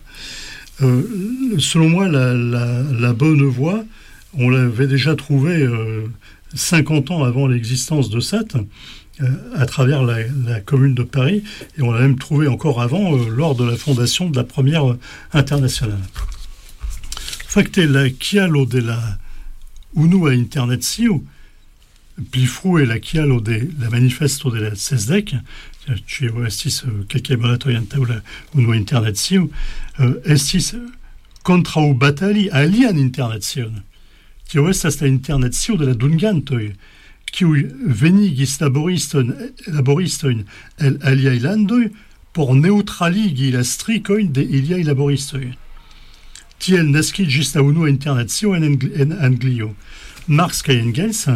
Selon moi, la bonne voie, on l'avait déjà trouvée 50 ans avant l'existence de SAT, à travers la Commune de Paris, et on l'a même trouvée encore avant, lors de la fondation de la première internationale. Facte la chialo della unua internazio, pli frue la chialo de la manifesto della SESDEC, cio estis kelkaj monatoj antaŭ la unua internazio, estis kontraŭ batali alian internacion. Tio estas la internacio de la dungantoj, kiuj venigis laboristojn el aliaj landoj por neŭtraligi la strikojn de iliaj laboristoj. Tiel naskiĝis la unua internacio en Anglio. Marx kaj Engels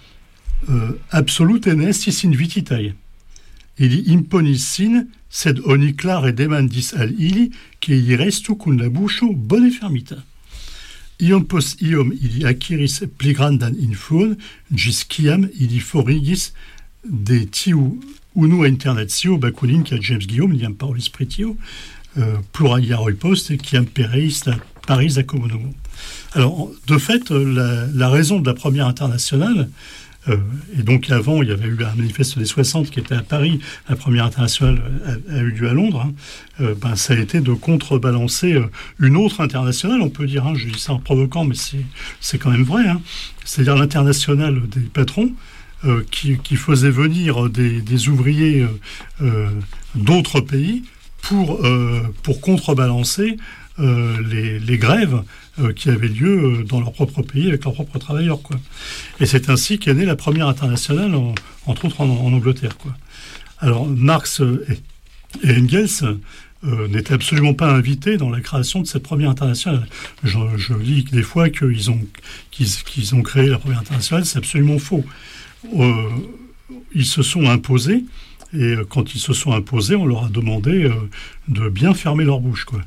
absolute ne estis invititaj. Ili imponis sin, sed oni klare demandis al ili, ke ili restu kun la buŝo bone fermita. Iom post iom ili akiris pli grandan influon, ĝis kiam ili forigis de tiu unua internacio Bakunin kaj James Guillaume, li jam parolis pri tio, pluraj jaroj poste, kiam pereis la Pariza Komunumo. Alors, de fait, la raison de la première internationale, et donc avant, il y avait eu un manifeste des 60 qui était à Paris, la première internationale a eu lieu à Londres, ça a été de contrebalancer une autre internationale, on peut dire, je dis ça en provoquant, mais c'est quand même vrai, c'est-à-dire l'internationale des patrons, qui faisait venir des ouvriers d'autres pays pour contrebalancer les grèves qui avaient lieu dans leur propre pays avec leurs propres travailleurs, quoi. Et c'est ainsi qu'est née la première internationale, entre autres en Angleterre, quoi. Alors Marx et Engels n'étaient absolument pas invités dans la création de cette première internationale. Je lis des fois qu'ils ont créé la première internationale, c'est absolument faux. Ils se sont imposés. Et quand ils se sont imposés, on leur a demandé de bien fermer leur bouche, quoi.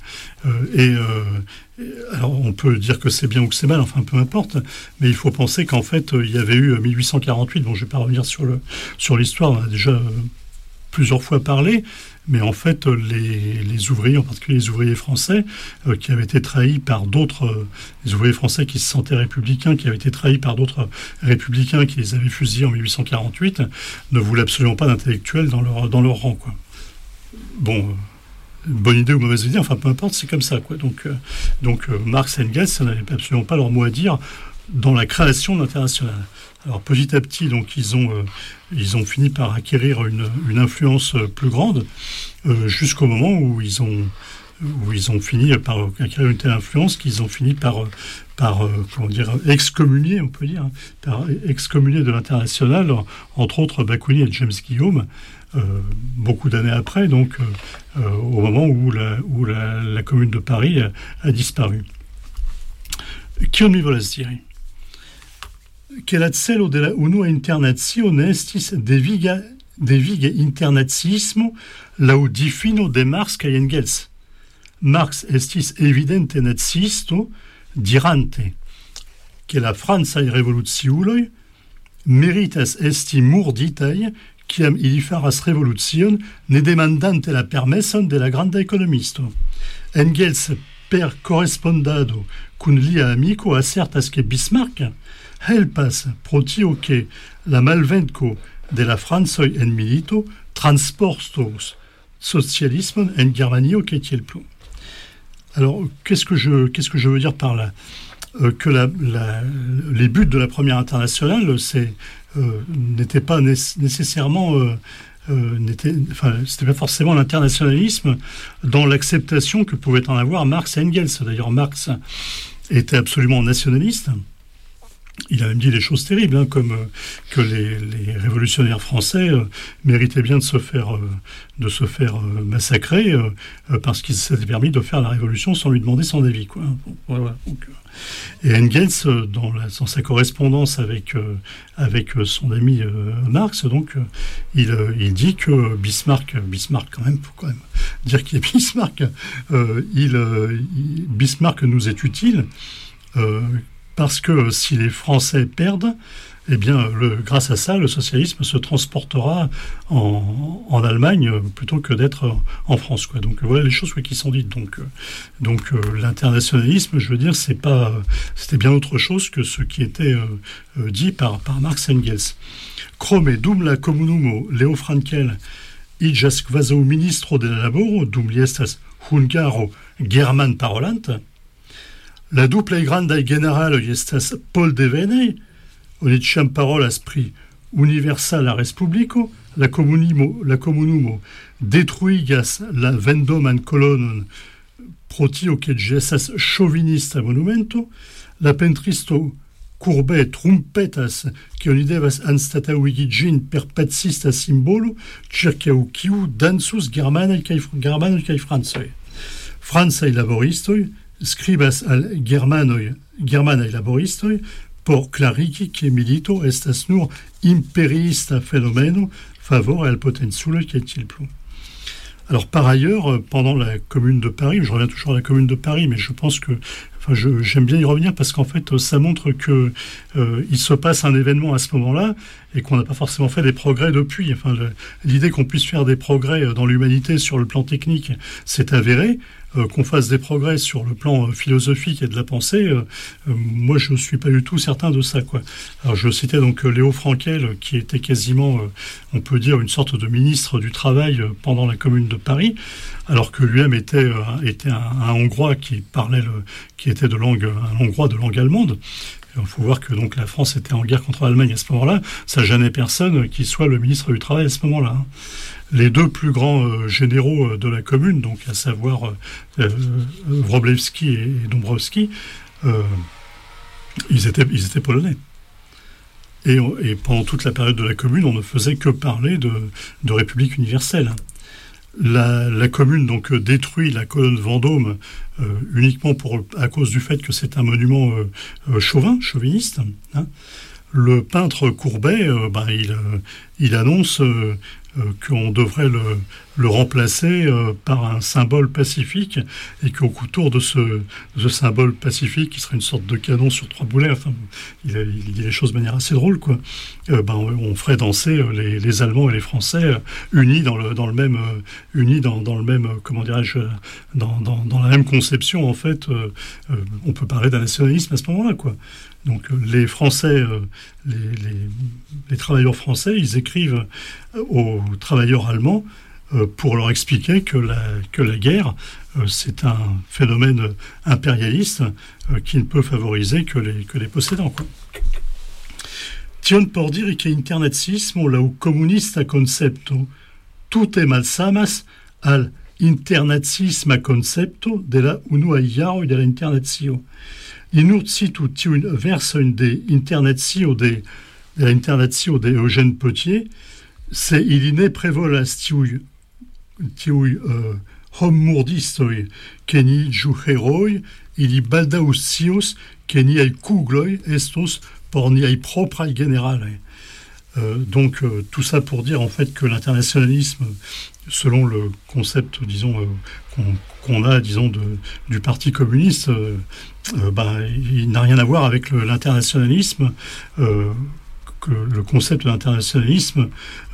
Alors, on peut dire que c'est bien ou que c'est mal, enfin, peu importe. Mais il faut penser qu'en fait, il y avait eu 1848. Bon, je ne vais pas revenir sur l'histoire. On a déjà plusieurs fois parlé. Mais en fait, les ouvriers, en particulier les ouvriers français, qui avaient été trahis par d'autres, les ouvriers français qui se sentaient républicains, qui avaient été trahis par d'autres républicains qui les avaient fusillés en 1848, ne voulaient absolument pas d'intellectuels dans leur rang, quoi. Bon, bonne idée ou mauvaise idée, enfin peu importe, c'est comme ça, quoi. Donc Marx et Engels, ça n'avait absolument pas leur mot à dire dans la création de l'internationale. Alors petit à petit, donc ils ont fini par acquérir une influence plus grande, jusqu'au moment où ils ont fini par acquérir une telle influence qu'ils ont fini par excommunier, on peut dire, par excommunier de l'international, entre autres Bakounine et James Guillaume, beaucoup d'années après, donc au moment où la Commune de Paris a disparu. Kion mi volas diri? Che la celo de la unua internazio ne estis devige internaciismo laŭ difino de Marx kaj Engels. Marx estis evidente naciisto, dirante che la francaj revoluciuloj meritas esti murditaj kiam ili faras revolucion, ne demandante la permeson de la granda ekonomisto. Engels per correspondado kun lia amiko asertas ke Bismarck helpas pro tio ke la malvenko de la Francoj en milito transportos socialismon en Germanio kaj tiel plu. Alors, qu'est-ce que je veux dire par là? que les buts de la première internationale n'étaient pas nécessairement... c'était pas forcément l'internationalisme dans l'acceptation que pouvaient en avoir Marx et Engels. D'ailleurs, Marx était absolument nationaliste. Il a même dit des choses terribles, comme que les révolutionnaires français méritaient bien de se faire massacrer parce qu'ils s'étaient permis de faire la révolution sans lui demander son avis, quoi. Voilà. Donc, et Engels, dans sa correspondance avec son ami Marx, donc il dit que Bismarck quand même, faut quand même dire qu'il est Bismarck. Bismarck nous est utile. Parce que si les Français perdent, eh bien, grâce à ça, le socialisme se transportera en Allemagne plutôt que d'être en France, quoi. Donc voilà les choses qui sont dites. Donc l'internationalisme, je veux dire, c'était bien autre chose que ce qui était dit par Marx et Engels. Krome dum la comunumo Leo Frankel igas quasi ministro de laboro dum li estas hungaro german parolant. La du plej grandaj generaloj estas Paul Deveney, oni ĉiam parolas pri universala respubliko, la komunumo detruigas la vendoman kolonon pro tio ke ĝi estas ŝovinista monumento, la pentristo Courbet trumpetas ke oni devas anstataŭigi ĝin per pacista simbolo ĉirkaŭ kiu dancus germanaj kaj francoj. Francaj laboristoj scribas al germanaj laboristoj por klarigi ke milito estas nur imperiista fenomeno favore al potenculoj kaj tiel plu. Alors par ailleurs, pendant la Commune de Paris, je reviens toujours à la Commune de Paris, mais je pense que j'aime bien y revenir parce qu'en fait, ça montre que il se passe un événement à ce moment-là et qu'on n'a pas forcément fait des progrès depuis. Enfin, l'idée qu'on puisse faire des progrès dans l'humanité sur le plan technique, c'est avéré. Qu'on fasse des progrès sur le plan philosophique et de la pensée, moi je ne suis pas du tout certain de ça, quoi. Alors je citais donc Léo Frankel, qui était quasiment, on peut dire, une sorte de ministre du Travail pendant la Commune de Paris, alors que lui-même était un Hongrois qui était un Hongrois de langue allemande. Il faut voir que donc la France était en guerre contre l'Allemagne à ce moment-là. Ça gênait personne qu'il soit le ministre du Travail à ce moment-là. Les deux plus grands généraux de la Commune, donc à savoir Wróblewski et Dąbrowski, ils étaient polonais. Et pendant toute la période de la Commune, on ne faisait que parler de République universelle. La Commune donc détruit la colonne Vendôme uniquement à cause du fait que c'est un monument chauviniste. Le peintre Courbet, il annonce qu'on devrait le remplacer par un symbole pacifique et qu'autour de ce symbole pacifique, qui serait une sorte de canon sur 3 boulets, enfin, il dit les choses de manière assez drôle, quoi. On ferait danser les Allemands et les Français unis dans le même comment dirais-je, dans la même conception, en fait. On peut parler d'un nationalisme à ce moment-là, quoi. Donc les Français, les travailleurs français, ils écrivent aux travailleurs allemands pour leur expliquer que la guerre, c'est un phénomène impérialiste qui ne peut favoriser que les possédants, quoi. Tion por diri ke internazismo laŭ komunista koncepto tute malsamas al internazisma koncepto de la unuaj jaroj de la internacio. Li nur citu tiujn versojn de la internacio de Eugène Pottier, se ili ne prevolas tiuj hommurdistoj ke ni iĝu heroj, ili baldaŭ scios ke niaj kugloj estos por niaj propraj generaloj. Donc tout ça pour dire en fait que l'internationalisme, selon le concept, disons, qu'on a, disons, du Parti communiste, il n'a rien à voir avec l'internationalisme, le concept de l'internationalisme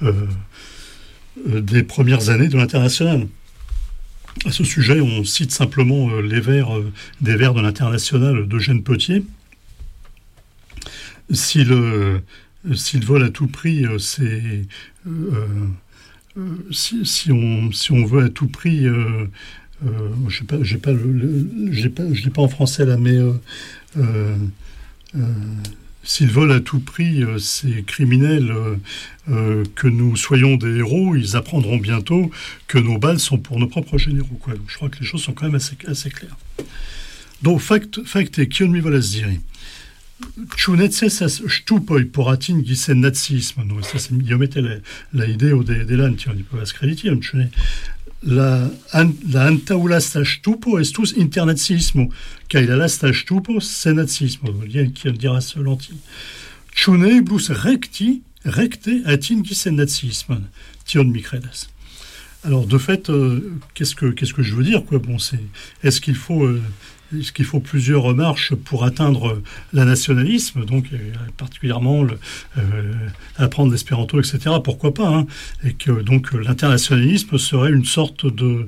des premières années de l'international. À ce sujet, on cite simplement des vers de l'international d'Eugène Pottier. S'il vole à tout prix, si on veut à tout prix je l'ai pas en français là, mais s'ils veulent à tout prix ces criminels que nous soyons des héros, ils apprendront bientôt que nos balles sont pour nos propres généraux, quoi. Donc, je crois que les choses sont quand même assez claires. Donc, fakte, kion mi volas diri. Ĉu necesas ŝtupoj por atingi sen naciismo? No, estas iomete la ideo de lan, tion ni povas kredi tion, ĉu ne? La antaŭlasta ŝtupo estus internaciismo, kaj la lasta ŝtupo senaciismo. Kiel diras Lanti. Ĉu ne eblus rekte atingi sen naciismon? Tion mi kredas. Alors, de fait, qu'est-ce que je veux dire, quoi? Bon, est-ce qu'il faut plusieurs marches pour atteindre le nationalisme, donc particulièrement apprendre l'espéranto, etc. Pourquoi pas, hein, et que donc l'internationalisme serait une sorte de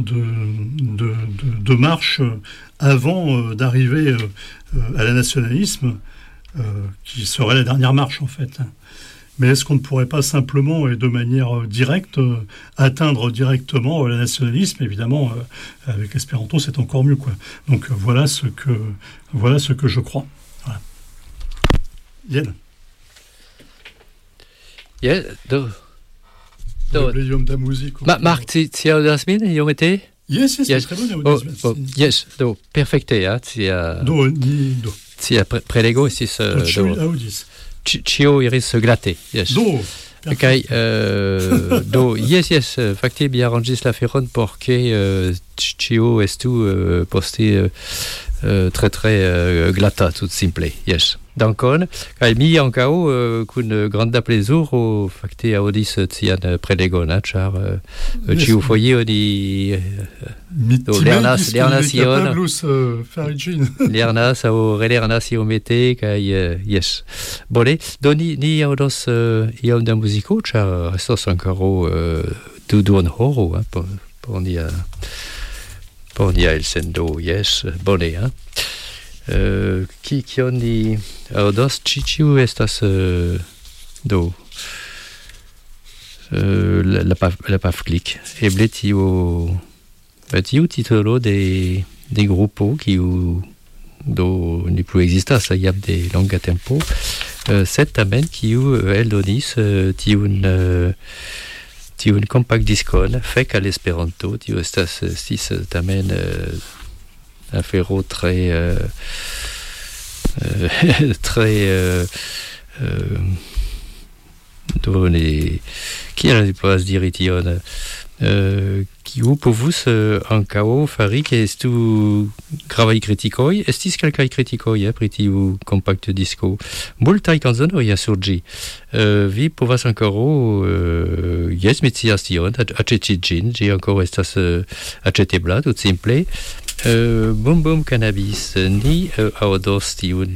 marche avant d'arriver à la nationalisme, qui serait la dernière marche en fait. Mais est-ce qu'on ne pourrait pas simplement et de manière directe atteindre directement le nationalisme? Évidemment, avec l'espéranto, c'est encore mieux, quoi. Donc voilà ce que je crois. Voilà. Yann. Ja, do. L'oblivium da musique. Marc, tu as das min, iomete? Yes, très bon. Yes, do, perfecte, ja, do. Tia prelego, estis audis. Cio iris glate, yes. Kai, do, yes, fakte mi arrangis la feron porque cio estu poste très glata, tout simple, yes. Dankon, kai mi ankao kun granda plezuro fakte audis tian prelegon, char cio foje oni lernas ion lernas au relernas iomete kai yes. Bone, doni ni audos iom da muziko, char restos ankaro duon horo, por nia elsendo, yes, bone, hein. Kion ni audos, ĉiu estas do la pafklik. Eble tiu titolo de grupo kiu do ne plu ekzistas jam de longa tempo, sed tamen kiu eldonis tiun kompaktdiskon fek al Esperanto. Tio estis tamen afero très kiel povas diri tion, kiu povus ankaŭ fari ke estu gravaj kritikoj. Estis kelkaj kritikoj pri tiu kompaktdisko. Multaj kanzonoj sur ĝi. Vi povas ankoraŭ jes mi scias tion, aĉeti ĝin. Ĝi ankoraŭ estas aĉetebla tutsimple. Boom Boom Cannabis, ni aŭdos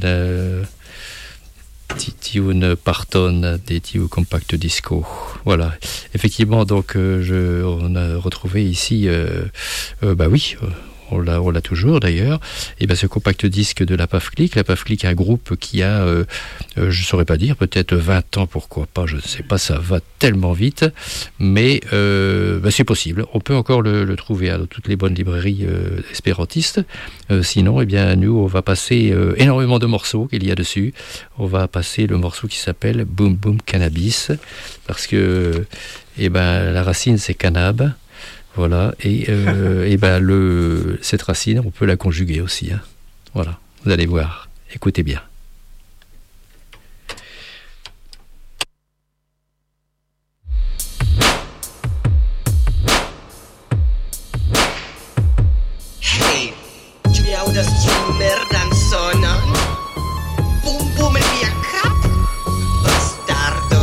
tiun parton de tiu compact disco. Voilà. Effectivement, donc, on a retrouvé ici, bah oui, on l'a toujours d'ailleurs, et ben ce compact disque de la Pafklik. La Pafklik, un groupe qui a, je saurais pas dire, peut-être 20 ans, pourquoi pas, je ne sais pas, ça va tellement vite, mais c'est possible. On peut encore le trouver dans toutes les bonnes librairies espérantistes. Sinon, eh bien, nous, on va passer énormément de morceaux qu'il y a dessus. On va passer le morceau qui s'appelle Boom Boom Cannabis, parce que, eh ben, la racine, c'est cannab. Voilà, et cette racine, on peut la conjuguer aussi, hein. Voilà, vous allez voir, écoutez bien. Hey, tu aŭdas tiun merdan sonon? Bum bum en via kap, bastardo.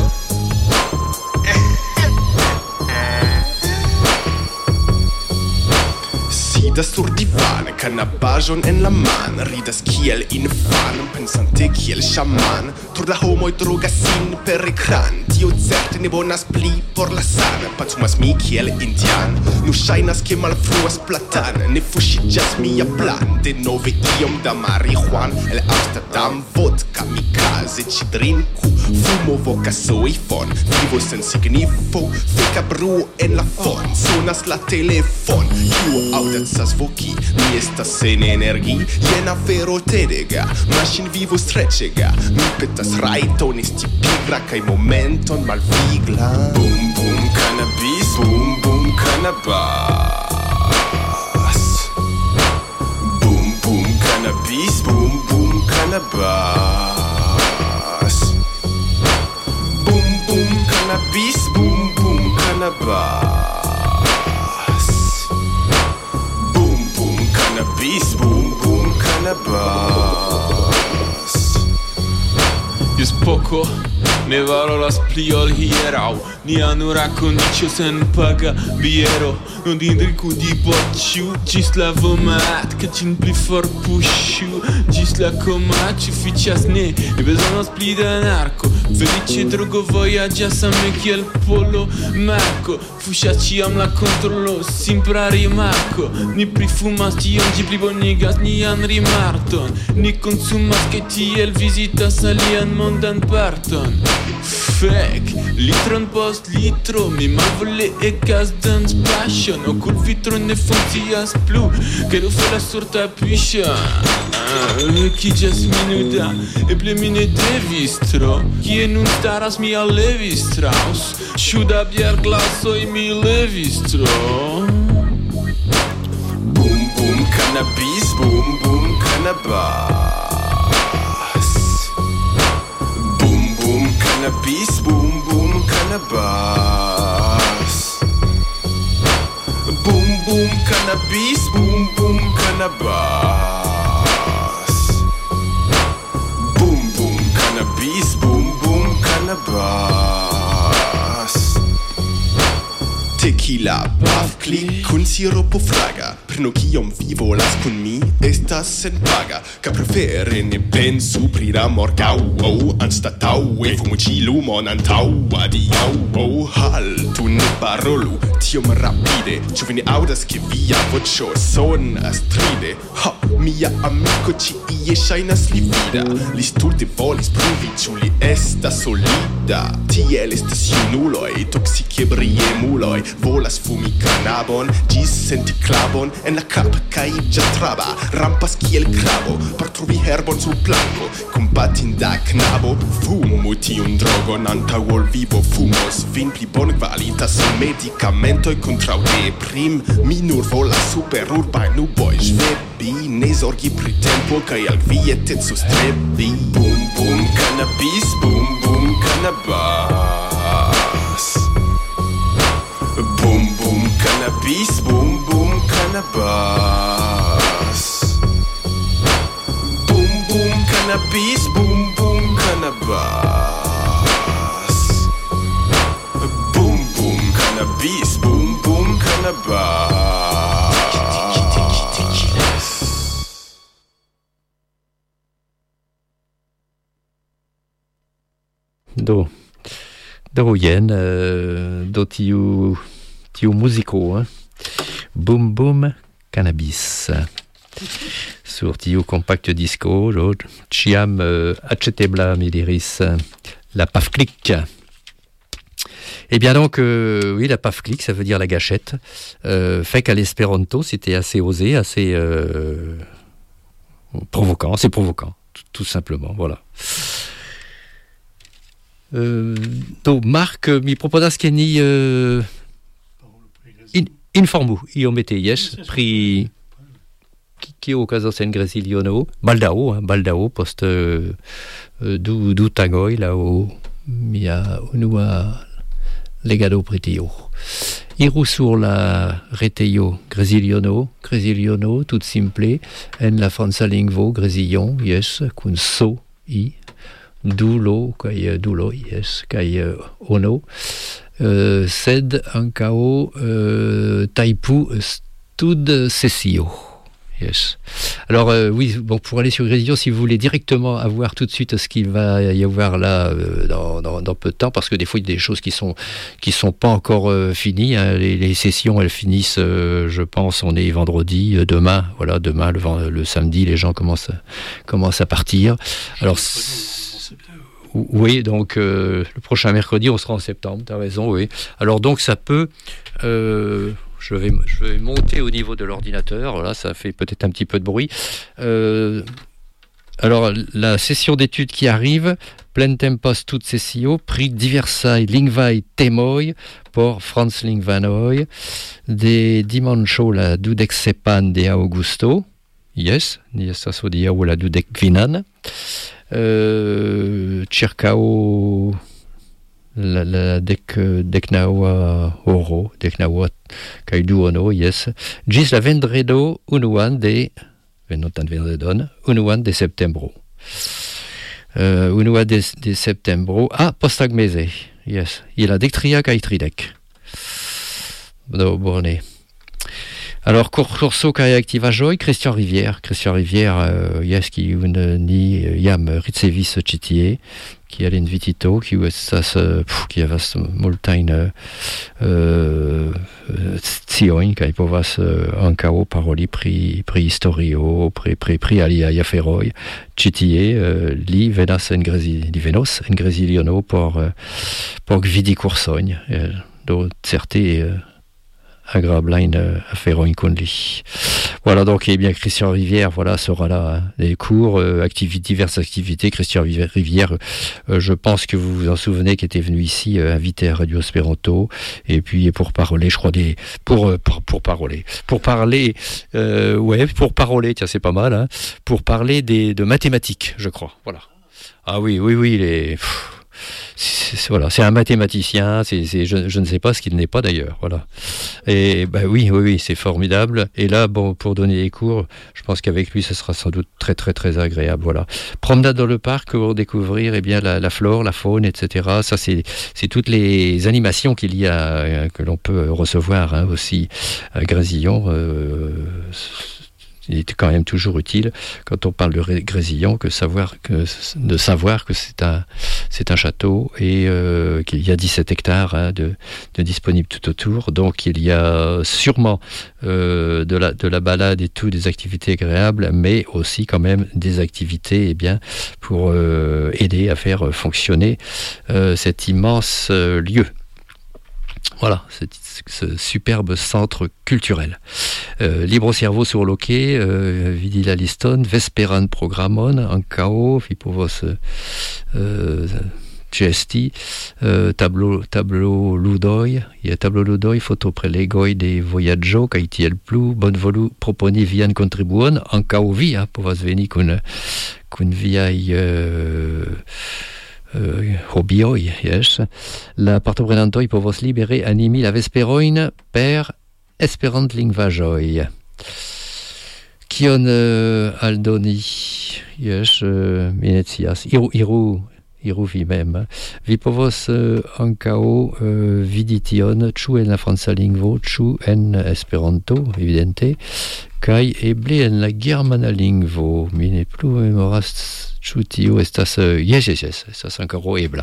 Da sur divan, cannabajon en la man, ridas kiel infan, pensante kiel shaman. Tur da homoi drogas sin per ecran, tio certe ne bonas pli por la san. Pacumas mi kiel indian, nu shainas che malfruas platan, ne fuŝiĝas mia plan. De nove iom da marijuan, el Amsterdam vodka mi kaze ci drinku. Fumo vokas soifon, vivo sen signifo, feka bruo en la fon, sonas la telefon. Kiu aŭdacas voki, mi estas sen energi, jen afero tedega, maŝin vivo strecega. Mi petas rajton esti pigra kaj momenton malvigla. Bum bum cannabis, bum bum cannabis. Bum bum cannabis, bum bum cannabis. Cannabis, boom boom cannabis. Boom boom cannabis, boom boom cannabis. Jest spoko, ne varolas pli ol hieraŭ. Nia nura kondiĉo senpaga biero. Non dindriku di bocciu, ĝis la vomat, ke ĝin pli forpuŝu. Ĝis la komat sufiĉas ne, ne bezonas pli da narko. Felice drogo vojaĝas same kiel polo marko. Fuŝas ĉiam la kontrolo, simpla rimarko. Ni prifumas tion, ĝi plibonigas nian rimarton. Ni konsumas kaj tiel vizitas alian mondan parton. Fek, litron post litro, mi malvole ekas dans passion. Okulvitro ne funkcias plu, kaj do falas sur tapiŝon. Vekiĝas minuda, eble mi ne devis tro. Kie nun staras mia Levi-Strauss? Ĉu da bierglasoj mi levis tro? Boom boom cannabis, boom boom cannabis. Boom boom cannabis, boom boom cannabis. Boom boom cannabis, boom boom cannabis. Boom boom cannabis, boom boom cannabis. Tequila, puff, click, kun siropo fraga. Prenu kiom vi volas kun mi, estas senpaga. Ka prefere ne pensu pri la morgaŭ, anstataŭe fumu ĉi lumon antaŭ adiaŭ. Haltu, ne parolu tiom rapide. Ĉu vi ne aŭdas, ke via voĉo sonas stride? Ha, mia amiko ĉie ŝajnas livida. Li stulte volis pruvi, ĉu li estas solida. Tiel estas junuloj, toksike briemuloj. Volas fumi kanabon, ĝis senti klavon en la kap kaj ĝastraba. Rampas kiel krabo por trovi herbon sur planko. Kompatinda knabo, fumu tiun drogon antaŭ ol vivo fumos. Vin pli bonkvalitas medikamentoj kontraŭ deprim. Mi nur volas super urbaj nuboj ĵvebi, ne zorgi pri tempo kaj al kvieteco strebi. Bum bum cannabis, bum bum cannabis. Boom boom cannabis, boom boom cannabis. Boom boom cannabis, boom boom cannabis. Boom boom cannabis, boom boom cannabis. Do jen, do tiu muziko, Boom Boom Cannabis. Sur tiu compact disco, ĉiam aĉetebla, mi diris, la paf click. Eh bien donc, oui, la paf click, ça veut dire la gâchette. Fait qu'à l'espéranto, c'était assez osé, assez provoquant, c'est provoquant, tout simplement, voilà. Do Marc mi proponas ke ni informu iomete jes pri kio okazos en Greziliono baldaŭ post du tagoj laŭ mia unua legado pri tio. Iru sur la retejo Greziliono tout simple en la franca lingvo Grezillon, jes, kun so i dulo kaj jes, kaj ono, sed ankaŭ tajpu Tud Sessio. Yes. Alors oui, bon, pour aller sur Grésillon, si vous voulez directement avoir tout de suite ce qu'il va y avoir là dans peu de temps, parce que des fois il y a des choses qui sont pas encore finies. Hein. Les sessions, elles finissent, je pense, on est vendredi, demain, voilà, demain le samedi, les gens commencent à partir. Alors oui, donc le prochain mercredi, on sera en septembre. T'as raison, oui. Alors donc ça peut. Je vais monter au niveau de l'ordinateur. Voilà, ça fait peut-être un petit peu de bruit. Alors, la session d'études qui arrive, Plen Tempos Tut Sessio, prix diversai lingvai temoi por Franz Lingvanoi, de dimancho la 12 de Augusto, yes, ni estas hodiaŭ la 12 circao la deknaŭa horo, deknaŭa kaj duono, yes, ĝis la vendredo unuan de septembro. Unua de septembro, posttagmeze, yes, la dektria kaj tridek. Bone. Alors, corso kaj aktivaĵoj, Christian Rivière, yes, qui ni jam ricevis ĉi tie, kiel invitito, kiu estas, qui havas multajn sciojn kaj povas ankaŭ paroli pri historio, pri aliaj aferoj. Ĉi tie li venos en Greziliono por gvidi kursojn. Do certe agréablajn aferojn kun li. Voilà, donc, eh bien, Christian Rivière, voilà, sera là, des cours, diverses activités. Christian Rivière, je pense que vous vous en souvenez, qui était venu ici, invité à Radio Espéranto, et puis pour parler, je crois, pour parler, tiens, c'est pas mal, hein, pour parler de mathématiques, je crois, voilà. Ah oui, voilà, c'est un mathématicien, je ne sais pas ce qu'il n'est pas d'ailleurs, voilà. Et ben oui, c'est formidable. Et là, bon, pour donner des cours, je pense qu'avec lui, ce sera sans doute très très très agréable, voilà. Promenade dans le parc pour découvrir, eh bien, la flore, la faune, etc. Ça, c'est toutes les animations qu'il y a, que l'on peut recevoir, hein, aussi à Grésillon. Il est quand même toujours utile, quand on parle de Grésillon, de savoir que c'est un château et qu'il y a 17 hectares, hein, de disponibles tout autour. Donc il y a sûrement de la balade et tout, des activités agréables, mais aussi quand même des activités, eh bien, pour aider à faire fonctionner cet immense lieu. Voilà, ce superbe centre culturel. Libro servo sur loquet, vidi la liston, vesperan programon, ankaŭ, vi povos ĉeesti, tablo ludoj, fotoprelegoj de vojaĝo kaj tiel plu, bonvolu proponi vian kontribuon, ankaŭ vi povas veni kun viaj hobioj, yes. La partoprenantoj povos libere animi la vesperojn per esperantlingvaĵoj. Kion aldoni? Yes, mi ne scias. Iru vi mem. Vi povos ankaŭ vidi tion, ĉu en la franca lingvo, ĉu en Esperanto, evidente, kaj eble en la germana lingvo. Mi ne plu memoras ĉu tio estas, yes, estas ankoraŭ ebla.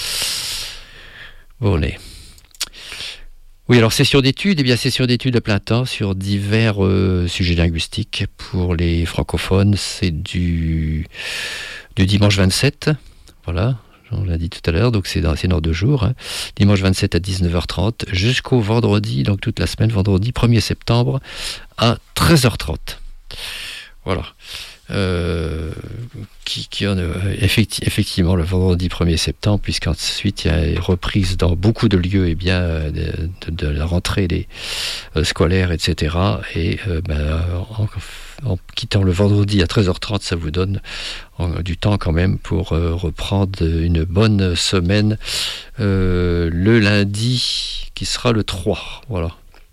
Bone. Oui, alors session d'études, session d'études à plein temps sur divers sujets linguistiques pour les francophones. C'est du dimanche 27, voilà, on l'a dit tout à l'heure, donc c'est dans 2 jours, hein. Dimanche 27 à 19h30 jusqu'au vendredi, donc toute la semaine, vendredi 1er septembre à 13h30. Voilà. Effectivement le vendredi 1er septembre, puisqu'ensuite il y a une reprise dans beaucoup de lieux, de la rentrée des scolaires, etc. Et en quittant le vendredi à 13h30, ça vous donne du temps quand même pour reprendre une bonne semaine le lundi qui sera le 3, voilà.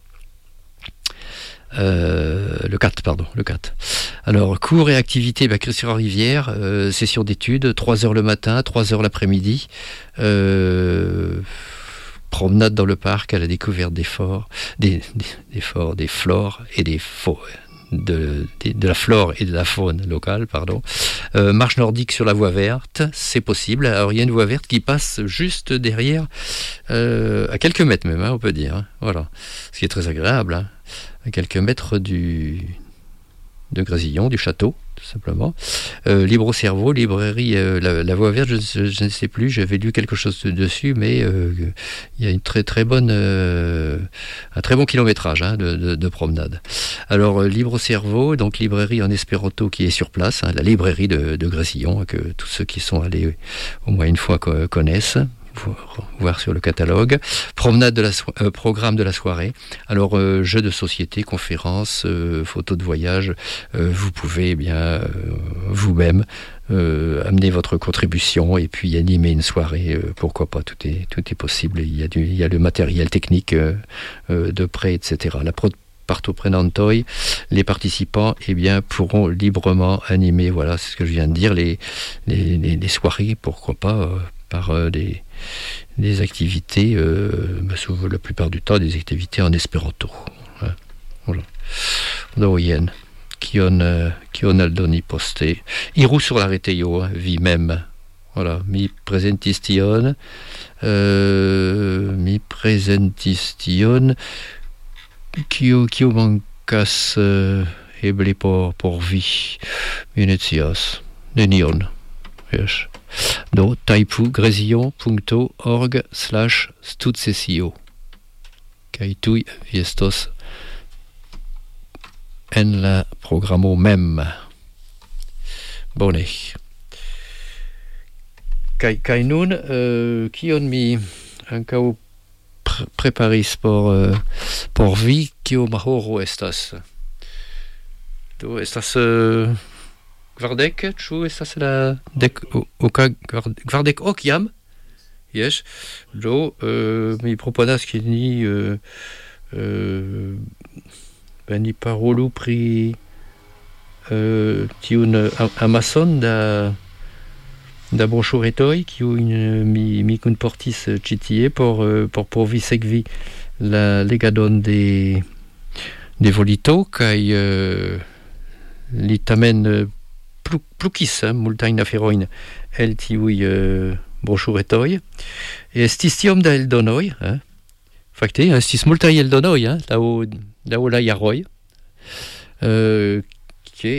Le 4. Alors, cours et activités, Christian Rivière, session d'études, 3h le matin, 3h l'après-midi, promenade dans le parc à la découverte des flores et des de la flore et de la faune locale, pardon. Marche nordique sur la voie verte, c'est possible. Alors il y a une voie verte qui passe juste derrière, à quelques mètres même, on peut dire. Hein. Voilà, ce qui est très agréable, hein. À quelques mètres de Grésillon, du château, tout simplement. Libre au cerveau, librairie, la voie verte, je ne sais plus, j'avais lu quelque chose dessus, mais il y a une très bonne, un très bon kilométrage, hein, de promenade. Alors, Libre au cerveau, donc librairie en espéranto qui est sur place, hein, la librairie de Grésillon, hein, que tous ceux qui sont allés au moins une fois connaissent. Voir sur le catalogue. Promenade programme de la soirée. Alors, jeux de société, conférences, photos de voyage. Vous pouvez vous-même amener votre contribution et puis animer une soirée. Pourquoi pas, tout est possible. Il y a le matériel technique de prêt, etc. La parto prenantoi, les participants pourront librement animer, voilà, c'est ce que je viens de dire, les soirées, pourquoi pas, par des activités, la plupart du temps des activités en espéranto. Hein, voilà. Doyen, qui on aldoni posté. Irou sur la reteio, hein, vi même. Voilà, mi presentistion, qui mancas eble por vi, venetias, nenion. Yes. Do taipu.grésillon.org/studsesio. Kai tui viestos en la programo mem. Bone. Kai nun, kion mi ankaŭ preparis por vi, kio mahoro estas. Do estas Kvardek, ĉu estas la kvardek ok jam? Yes. Do mi proponas ke ni ni parolu pri tiun amason da broŝuretoj kiujn mi kunportis ĉi tie por vi sekvi la legadon de volito kaj li tamen plukis multajn aferojn el tiuj broŝuretoj. Estis tiom da eldonoj, fakte estis multaj eldonoj, laŭ la jaroj, ke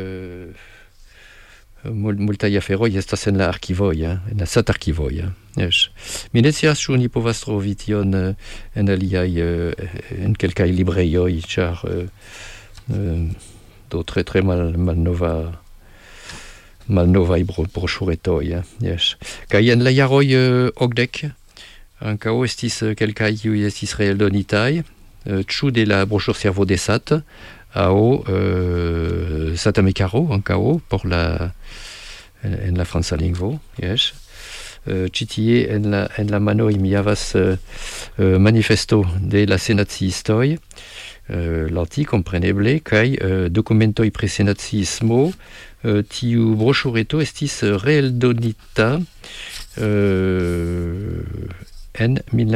multaj aferoj estas en la arkivoj, en la satarkivoj. Mi ne scias ĉu ni povas trovi tion en aliaj, en kelkaj librejoj, ĉar do tre malnovaj broŝuretoj. Yes. Kaj en la jaroj okdek ankaŭ estis kelkaj kiuj estis reeldonitaj, ĉu de la broŝurservo de Sat aŭ Satamekaro ankaŭ por en la franca lingvo. Yes. Ĉi tie en la manoj mi havas manifesto de la senaciistoj, l'anti kompreneble, kaj dokumentoj pri senaciismo. Tiu broŝureto estis reeldonita en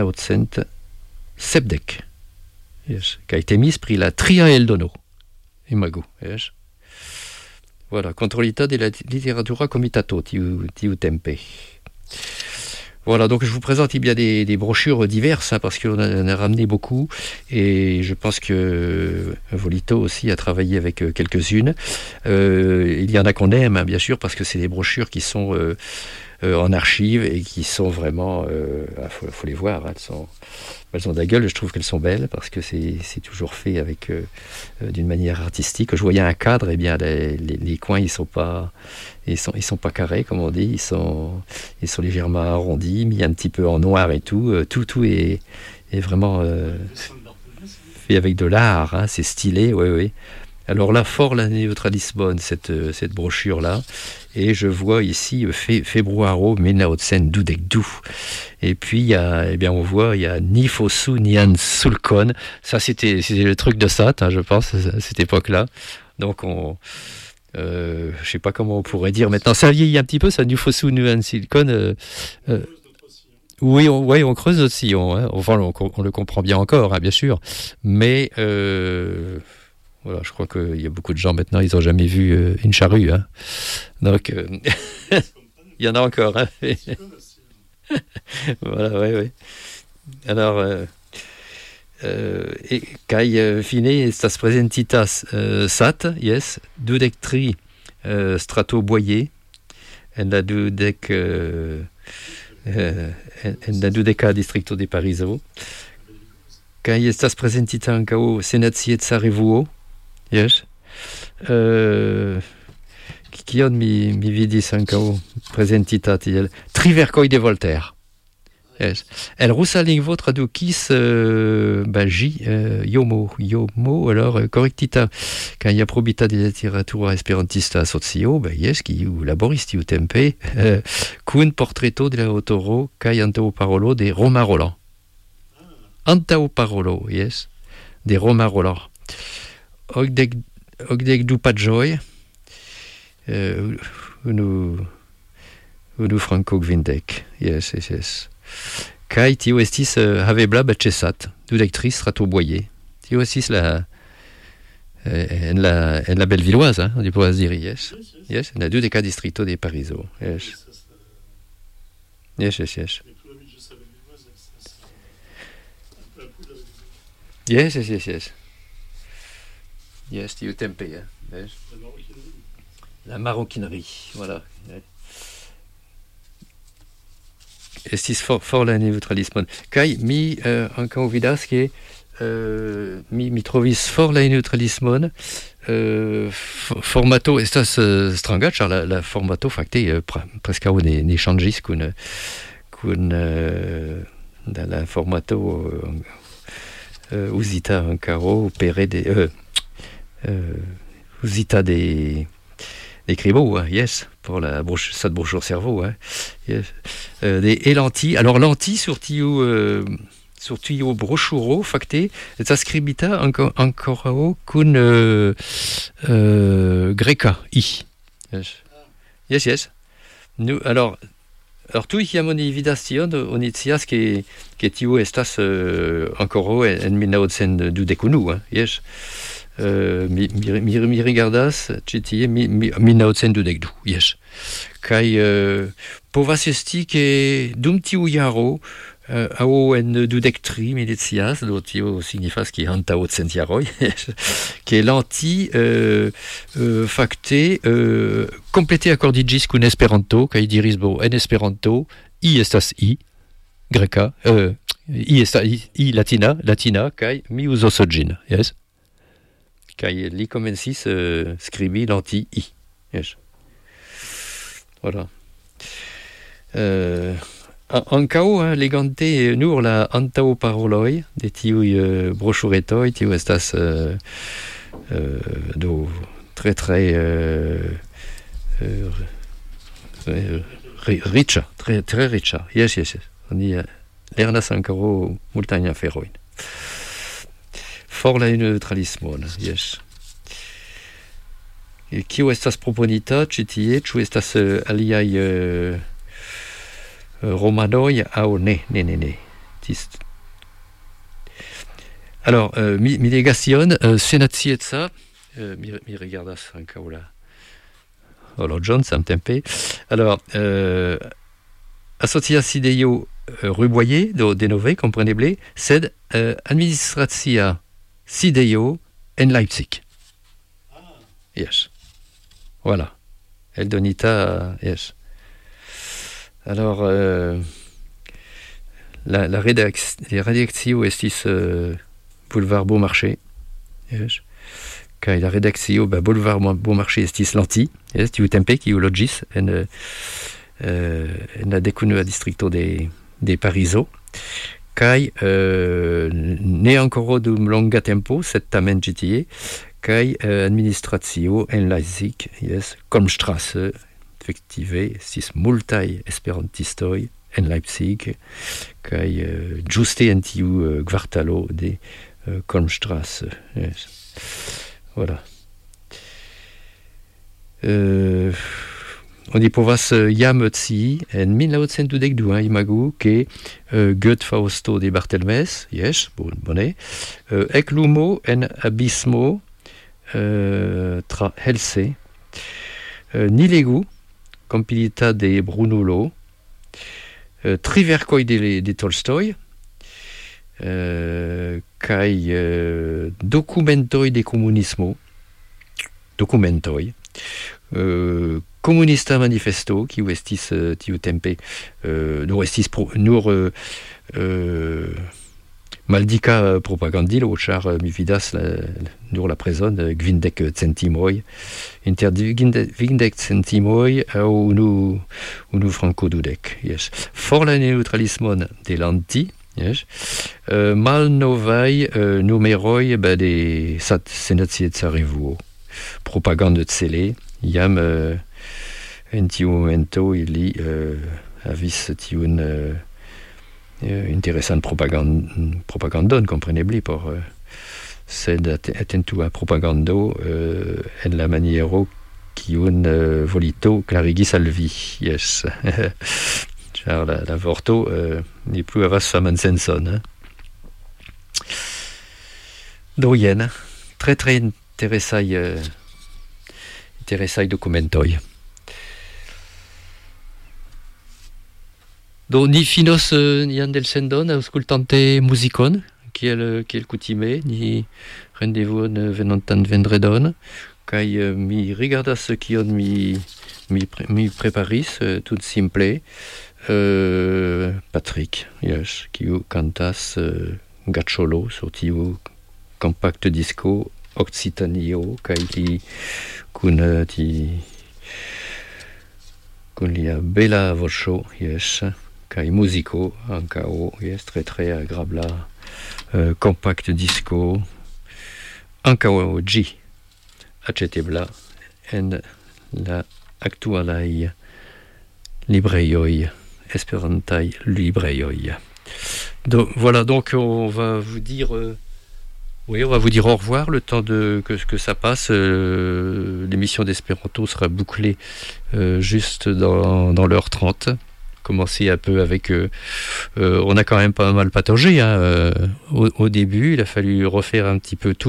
1970. Yes. Kaj temis pri la tria eldono. Imagu. Yes. Voilà, controlita de la literatura comitato tiu tempe. Voilà, donc je vous présente des brochures diverses, parce qu'on en a ramené beaucoup, et je pense que Volito aussi a travaillé avec quelques-unes. Il y en a qu'on aime, bien sûr, parce que c'est des brochures qui sont en archive et qui sont vraiment... faut les voir, elles ont de la gueule, je trouve qu'elles sont belles, parce que c'est toujours fait avec d'une manière artistique. Je voyais un cadre, et bien les coins, ils sont pas carrés, comme on dit, ils sont légèrement arrondis, mis un petit peu en noir et tout. Tout est vraiment fait avec de l'art, c'est stylé, oui. Alors là, fort la Neutralisbonne, cette brochure-là, et je vois ici Februaro 1922. Et puis, on voit, il y a ni Fosu, ni An Sulcon. Ça, c'était le truc de Sat, je pense, à cette époque-là. Donc, je sais pas comment on pourrait dire maintenant. Ça vieillit un petit peu, ça, ni Fosu, ni An Sulcon. Oui, on creuse notre sillon. Hein. Enfin, on le comprend bien encore, hein, bien sûr. Mais voilà, je crois qu'il y a beaucoup de gens maintenant, ils n'ont jamais vu une charrue. Hein. Donc, il y en a encore. Hein. Voilà, oui. Alors, kai fine estas presentitas sat, yes, dudek tri strato boyer, en la dudek en la dudeka districto de Parizo. Kai estas presentita ankaŭ senacietza revuo, yes. Kion mi vidis ankaŭ presentita tiel tri verkoj de Voltaire. Yes. El rusa lingvo tradukis Jomo, alors correctita kaj aprobita de literatura esperantista asocio, yes, kiu laboris tiu tempe kun portreto de la aŭtoro kaj antaŭparolo de Roma Roland. Antaŭparolo, yes, de Roma Roland. Okdek du paĝoj, unu franco kvindek, yes. Kai tio estis havebla ĉesat, dudek tri strato boyer. Tio estis en la Bellevilloise, hein, on pourrait dire, yes, en la dudeka districto de Parizo, yes. Yes, tiu tempe, yes. La maroquinerie, voilà. Estis for la neutralismon. Kaj mi ankaŭ vidas ke mi trovis for la neutralismon formato estas stranga, ĉar la formato fakte preskaŭ ne ŝanĝis kun la formato uzita ankaŭ pere de uzita de Cribo, hein, yes, pour cette brochure cerveau, hein, yes. Et lentilles. Alors lentilles sur tiu brochuro facte estas skribita ankoraŭ kun greka i. Yes. Alors tuj kiam oni vidas tion, oni scias ke tiu estas ankoraŭ en 1921, hein, yes. Mi rigardas ĉi tie 1922, yes. Kaj povas esti ke dum tiu jaro aŭ en 23 mi decias, do tio signifas ke antaŭ 100 jaroj, ke lanti fakte komplete akordiĝis kun Esperanto kaj diris en Esperanto i estas i greka, i estas i latina kaj mi uzos ĝin, yes. Kaj li komencis skribi lanti i. Yes. Voilà. Ankaŭ legante nur la antaŭparoloj de tiuj broŝuretoj, tio estas do tre riĉa, tre riĉa. Yes. Oni lernas ankoraŭ multajn aferojn. For la neutralismon, yes. Kio estas proponita ĉi tie, ĉu estas aliaj romanoj aŭ ne. Alors, mi legas tion, senacieca, mi rigardas ankaŭ la horloĝon samtempe. Alors, asociacidejo Rue Boyer, do denove, kompreneble, sed administracia sidejo en Leipzig. Yes. Voilà. Eldonita, yes. Alors, la redakcio estis Boulevard Beaumarchais. Yes. Kaj la redakcio Boulevard Beaumarchais estis lanti. Yes, tiu tempe kiu loĝis en la dekunua distrikto de Parizo. Kaj ne ankoraŭ dum longa tempo, sed tamen ĉi tie, kaj administracio en Leipzig, yes, Kolmstrasse, efektive estis multaj esperantistoj en Leipzig, kaj ĝuste en tiu kvartalo de Kolmstrasse. Yes. Voilà. Oni povas jam ci en 1912 imagu ke Goethe Fausto de Barthelmess, yes, bone, eklumo en abismo tra Helse, Nilegu, compilita de Brunolo, Triverkoi de Tolstoi, kai documentoi de comunismo, documentoi, Comunista manifesto, kiu estis tiutempe nur estis nur maldika propagandilo, ĉar mi vidas nur la prezon 20 centimoj, inter 20 centimoj aŭ unu franko 20. Yes. For la neutralismon de Lanti, yes. Malnovaj numeroj de Senacieca revuo. Propagande cele, jam en tiu momento ili havis tiun interesan propagandon, comprenebli, por sed atentu a propagando en la maniero kiun volito klarigis al vi, yes. Ĉar la vorto ne plu havas saman senson. Do jen, tre interesaj dokumentoj. Do ni finos nian elsendon aŭskultante muzikon, kiel kutime, ni rendezvous venontan vendredon, kaj mi rigardas kion mi preparis tout simple. Patrick, yes, kiu kantas Gacciolo sur tiu compact disco Occitanio, kaj li kun lia bela voĉo, yes, kaj muziko ankaŭ, yes, tre agrabla compact disco, ankaŭ ĝi aĉetebla en la aktualaj librejoj, esperantaj librejoj. Donc voilà, donc on va vous dire au revoir le temps que ça passe. L'émission d'Espéranto sera bouclée juste dans l'heure 30. Commencer un peu avec... on a quand même pas mal pataugé au début. Il a fallu refaire un petit peu tout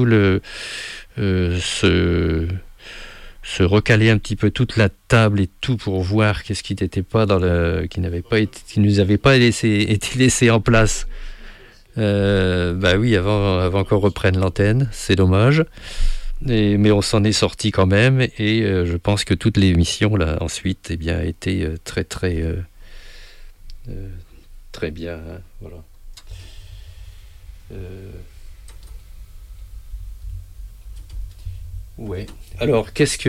se recaler un petit peu toute la table et tout pour voir qu'est-ce qui n'était pas qui nous avait pas été laissé en place. Oui, avant qu'on reprenne l'antenne, c'est dommage. Mais on s'en est sorti quand même, et je pense que toute l'émission là ensuite, eh bien, a été très bien. Voilà. Ouais. Alors, qu'est-ce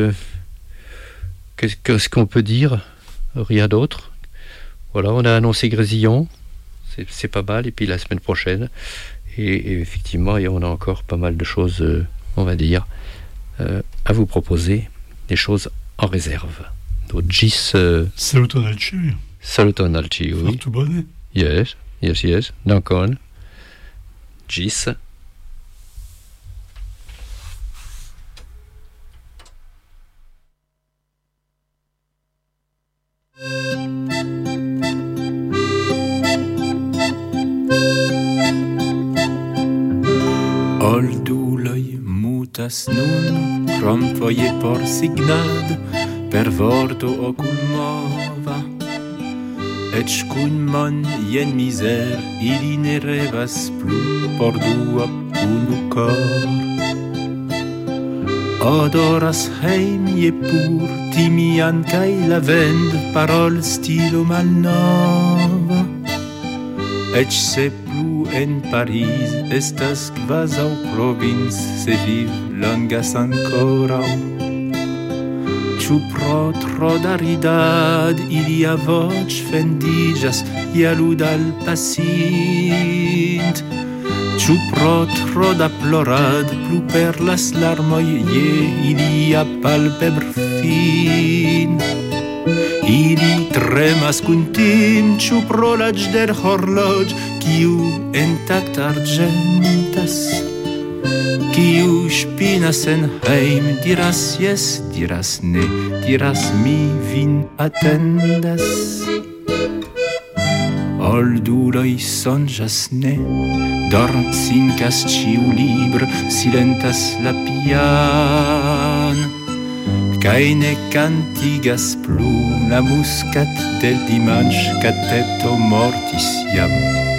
qu'on peut dire? Rien d'autre. Voilà, on a annoncé Grésillon, c'est pas mal, et puis la semaine prochaine, et effectivement, on a encore pas mal de choses, on va dire, à vous proposer, des choses en réserve. Donc, gis... Saluton al ciui. Saluton al ciui. Fartu bone. Yes. Dankon. Gis. Olduloj mutas nun, krom foje por signad, per vorto okulmova. Et kun mon jen mizer, ili ne revas plu por dua unu kor. Odoras heim je pur, timian kaj lavend, parol stilo malnova. Et se plu en Paris estas kvazaŭ provinc, se viv longas ankoraŭ. Ĉu pro tro da ridad ilia voĉ fendiĝas, ja ludal pasint? Ĉu pro tro da plorad plu perlas larmoj je ilia palpebrfin? Ili tremas kun tim, ĉu pro la ĝder horloĝ, kiu intakt arĝentas. Kiu spinas en heim, diras yes, diras ne, diras mi vin attendas. Olduloj sonĝas ne, dormsinkas ĉiu libre, silentas la pian, kaj ne cantigas plu la muscat del dimanche, cateto mortis jam.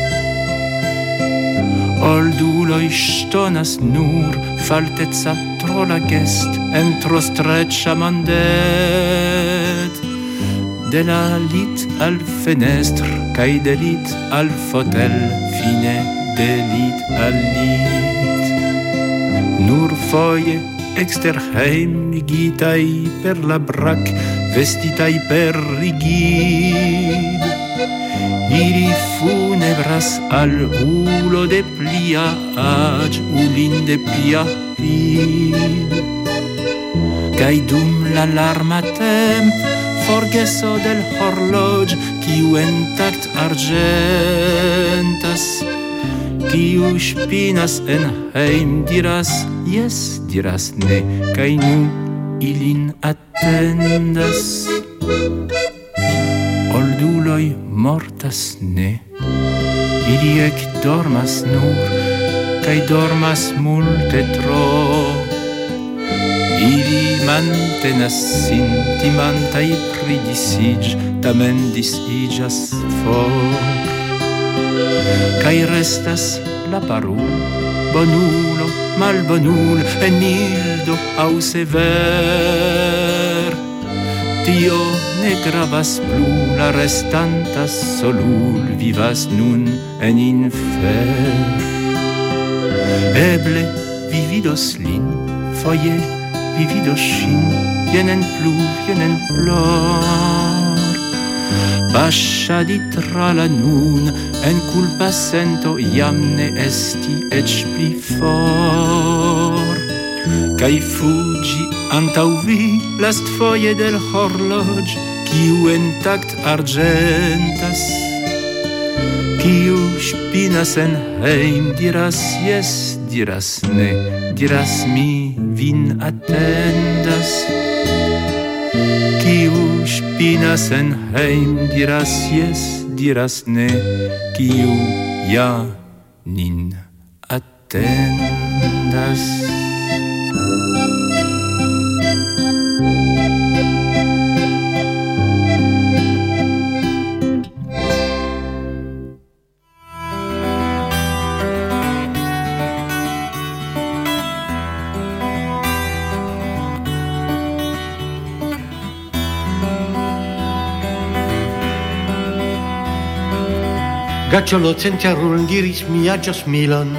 Olduloj ŝtonas nur, falteca tro la gest, en tro streĉa mandet. De la lit al fenestre, kaj de lit al fotel, fine de lit al lit. Nur foje ekster heim ligitaj per la brak, vestitaj per rigid. Ili funebras al ulo de plia aĝ, ulin de pia vid. Kaj dum la larma temp, forgeso del horloge, kiu intakt argentas, kiu spinas en heim, diras yes, diras ne, kaj nu ilin attendas. Olduloj mortas ne, ili ekdormas nur, kaj dormas multe tro. Ili mantenas sin timantaj pri disiĝ, tamen disiĝas for. Kaj restas la parul, bonulo, malbonul, enildo aŭ sever. Tio ne gravas plu, la restanta solul vivas nun en infer. Eble vi vidos lin foje, vi vidos ŝin, jenen plu, jenen plor. Paŝadi tra la nun, en kulpa sento jam ne esti eĉ pli for. Kaj fuĝi antaŭ vi lastfoje del horloĝ, kiu intakt argentas. Kiu ŝpinas en heim, diras yes, diras ne, diras mi vin attendas. Kiu ŝpinas en heim, diras yes, diras ne, kiu ja nin attendas. Gacciolo centiarul diris mi aĝos milon.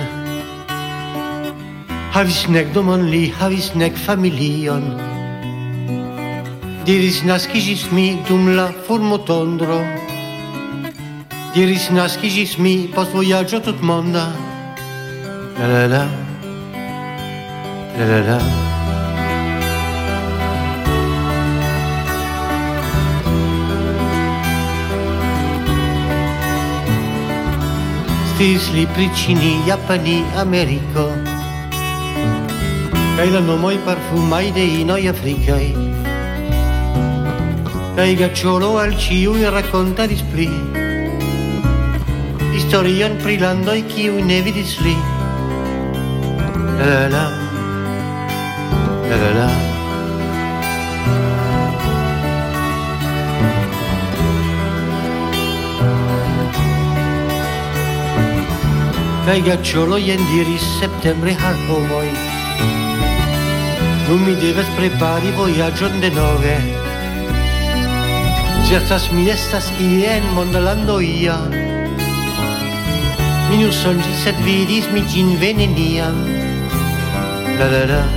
Havis nek domon li, havis nek familion. Diris naskiĝis mi dum la fulmotondro. Diris naskiĝis mi post vojaĝo tutmonda. La la la, la la la. Stis li pri Ĉini, Japani, Ameriko, kaj la nomoj parfumaj de inoj afrikaj. Kaj Gacciolo al ĉiuj rakontadis pli historion pri landoj, kiuj ne vidis li. La la la, la la la. Kaj Gacciolo jen diris septembre al homoj: nun mi devas prepari vojaĝon denove. Certas mi estas ie en mondolando ia. Mi nur sonĝis, sed vidis mi ĝin veni neniam. La la la.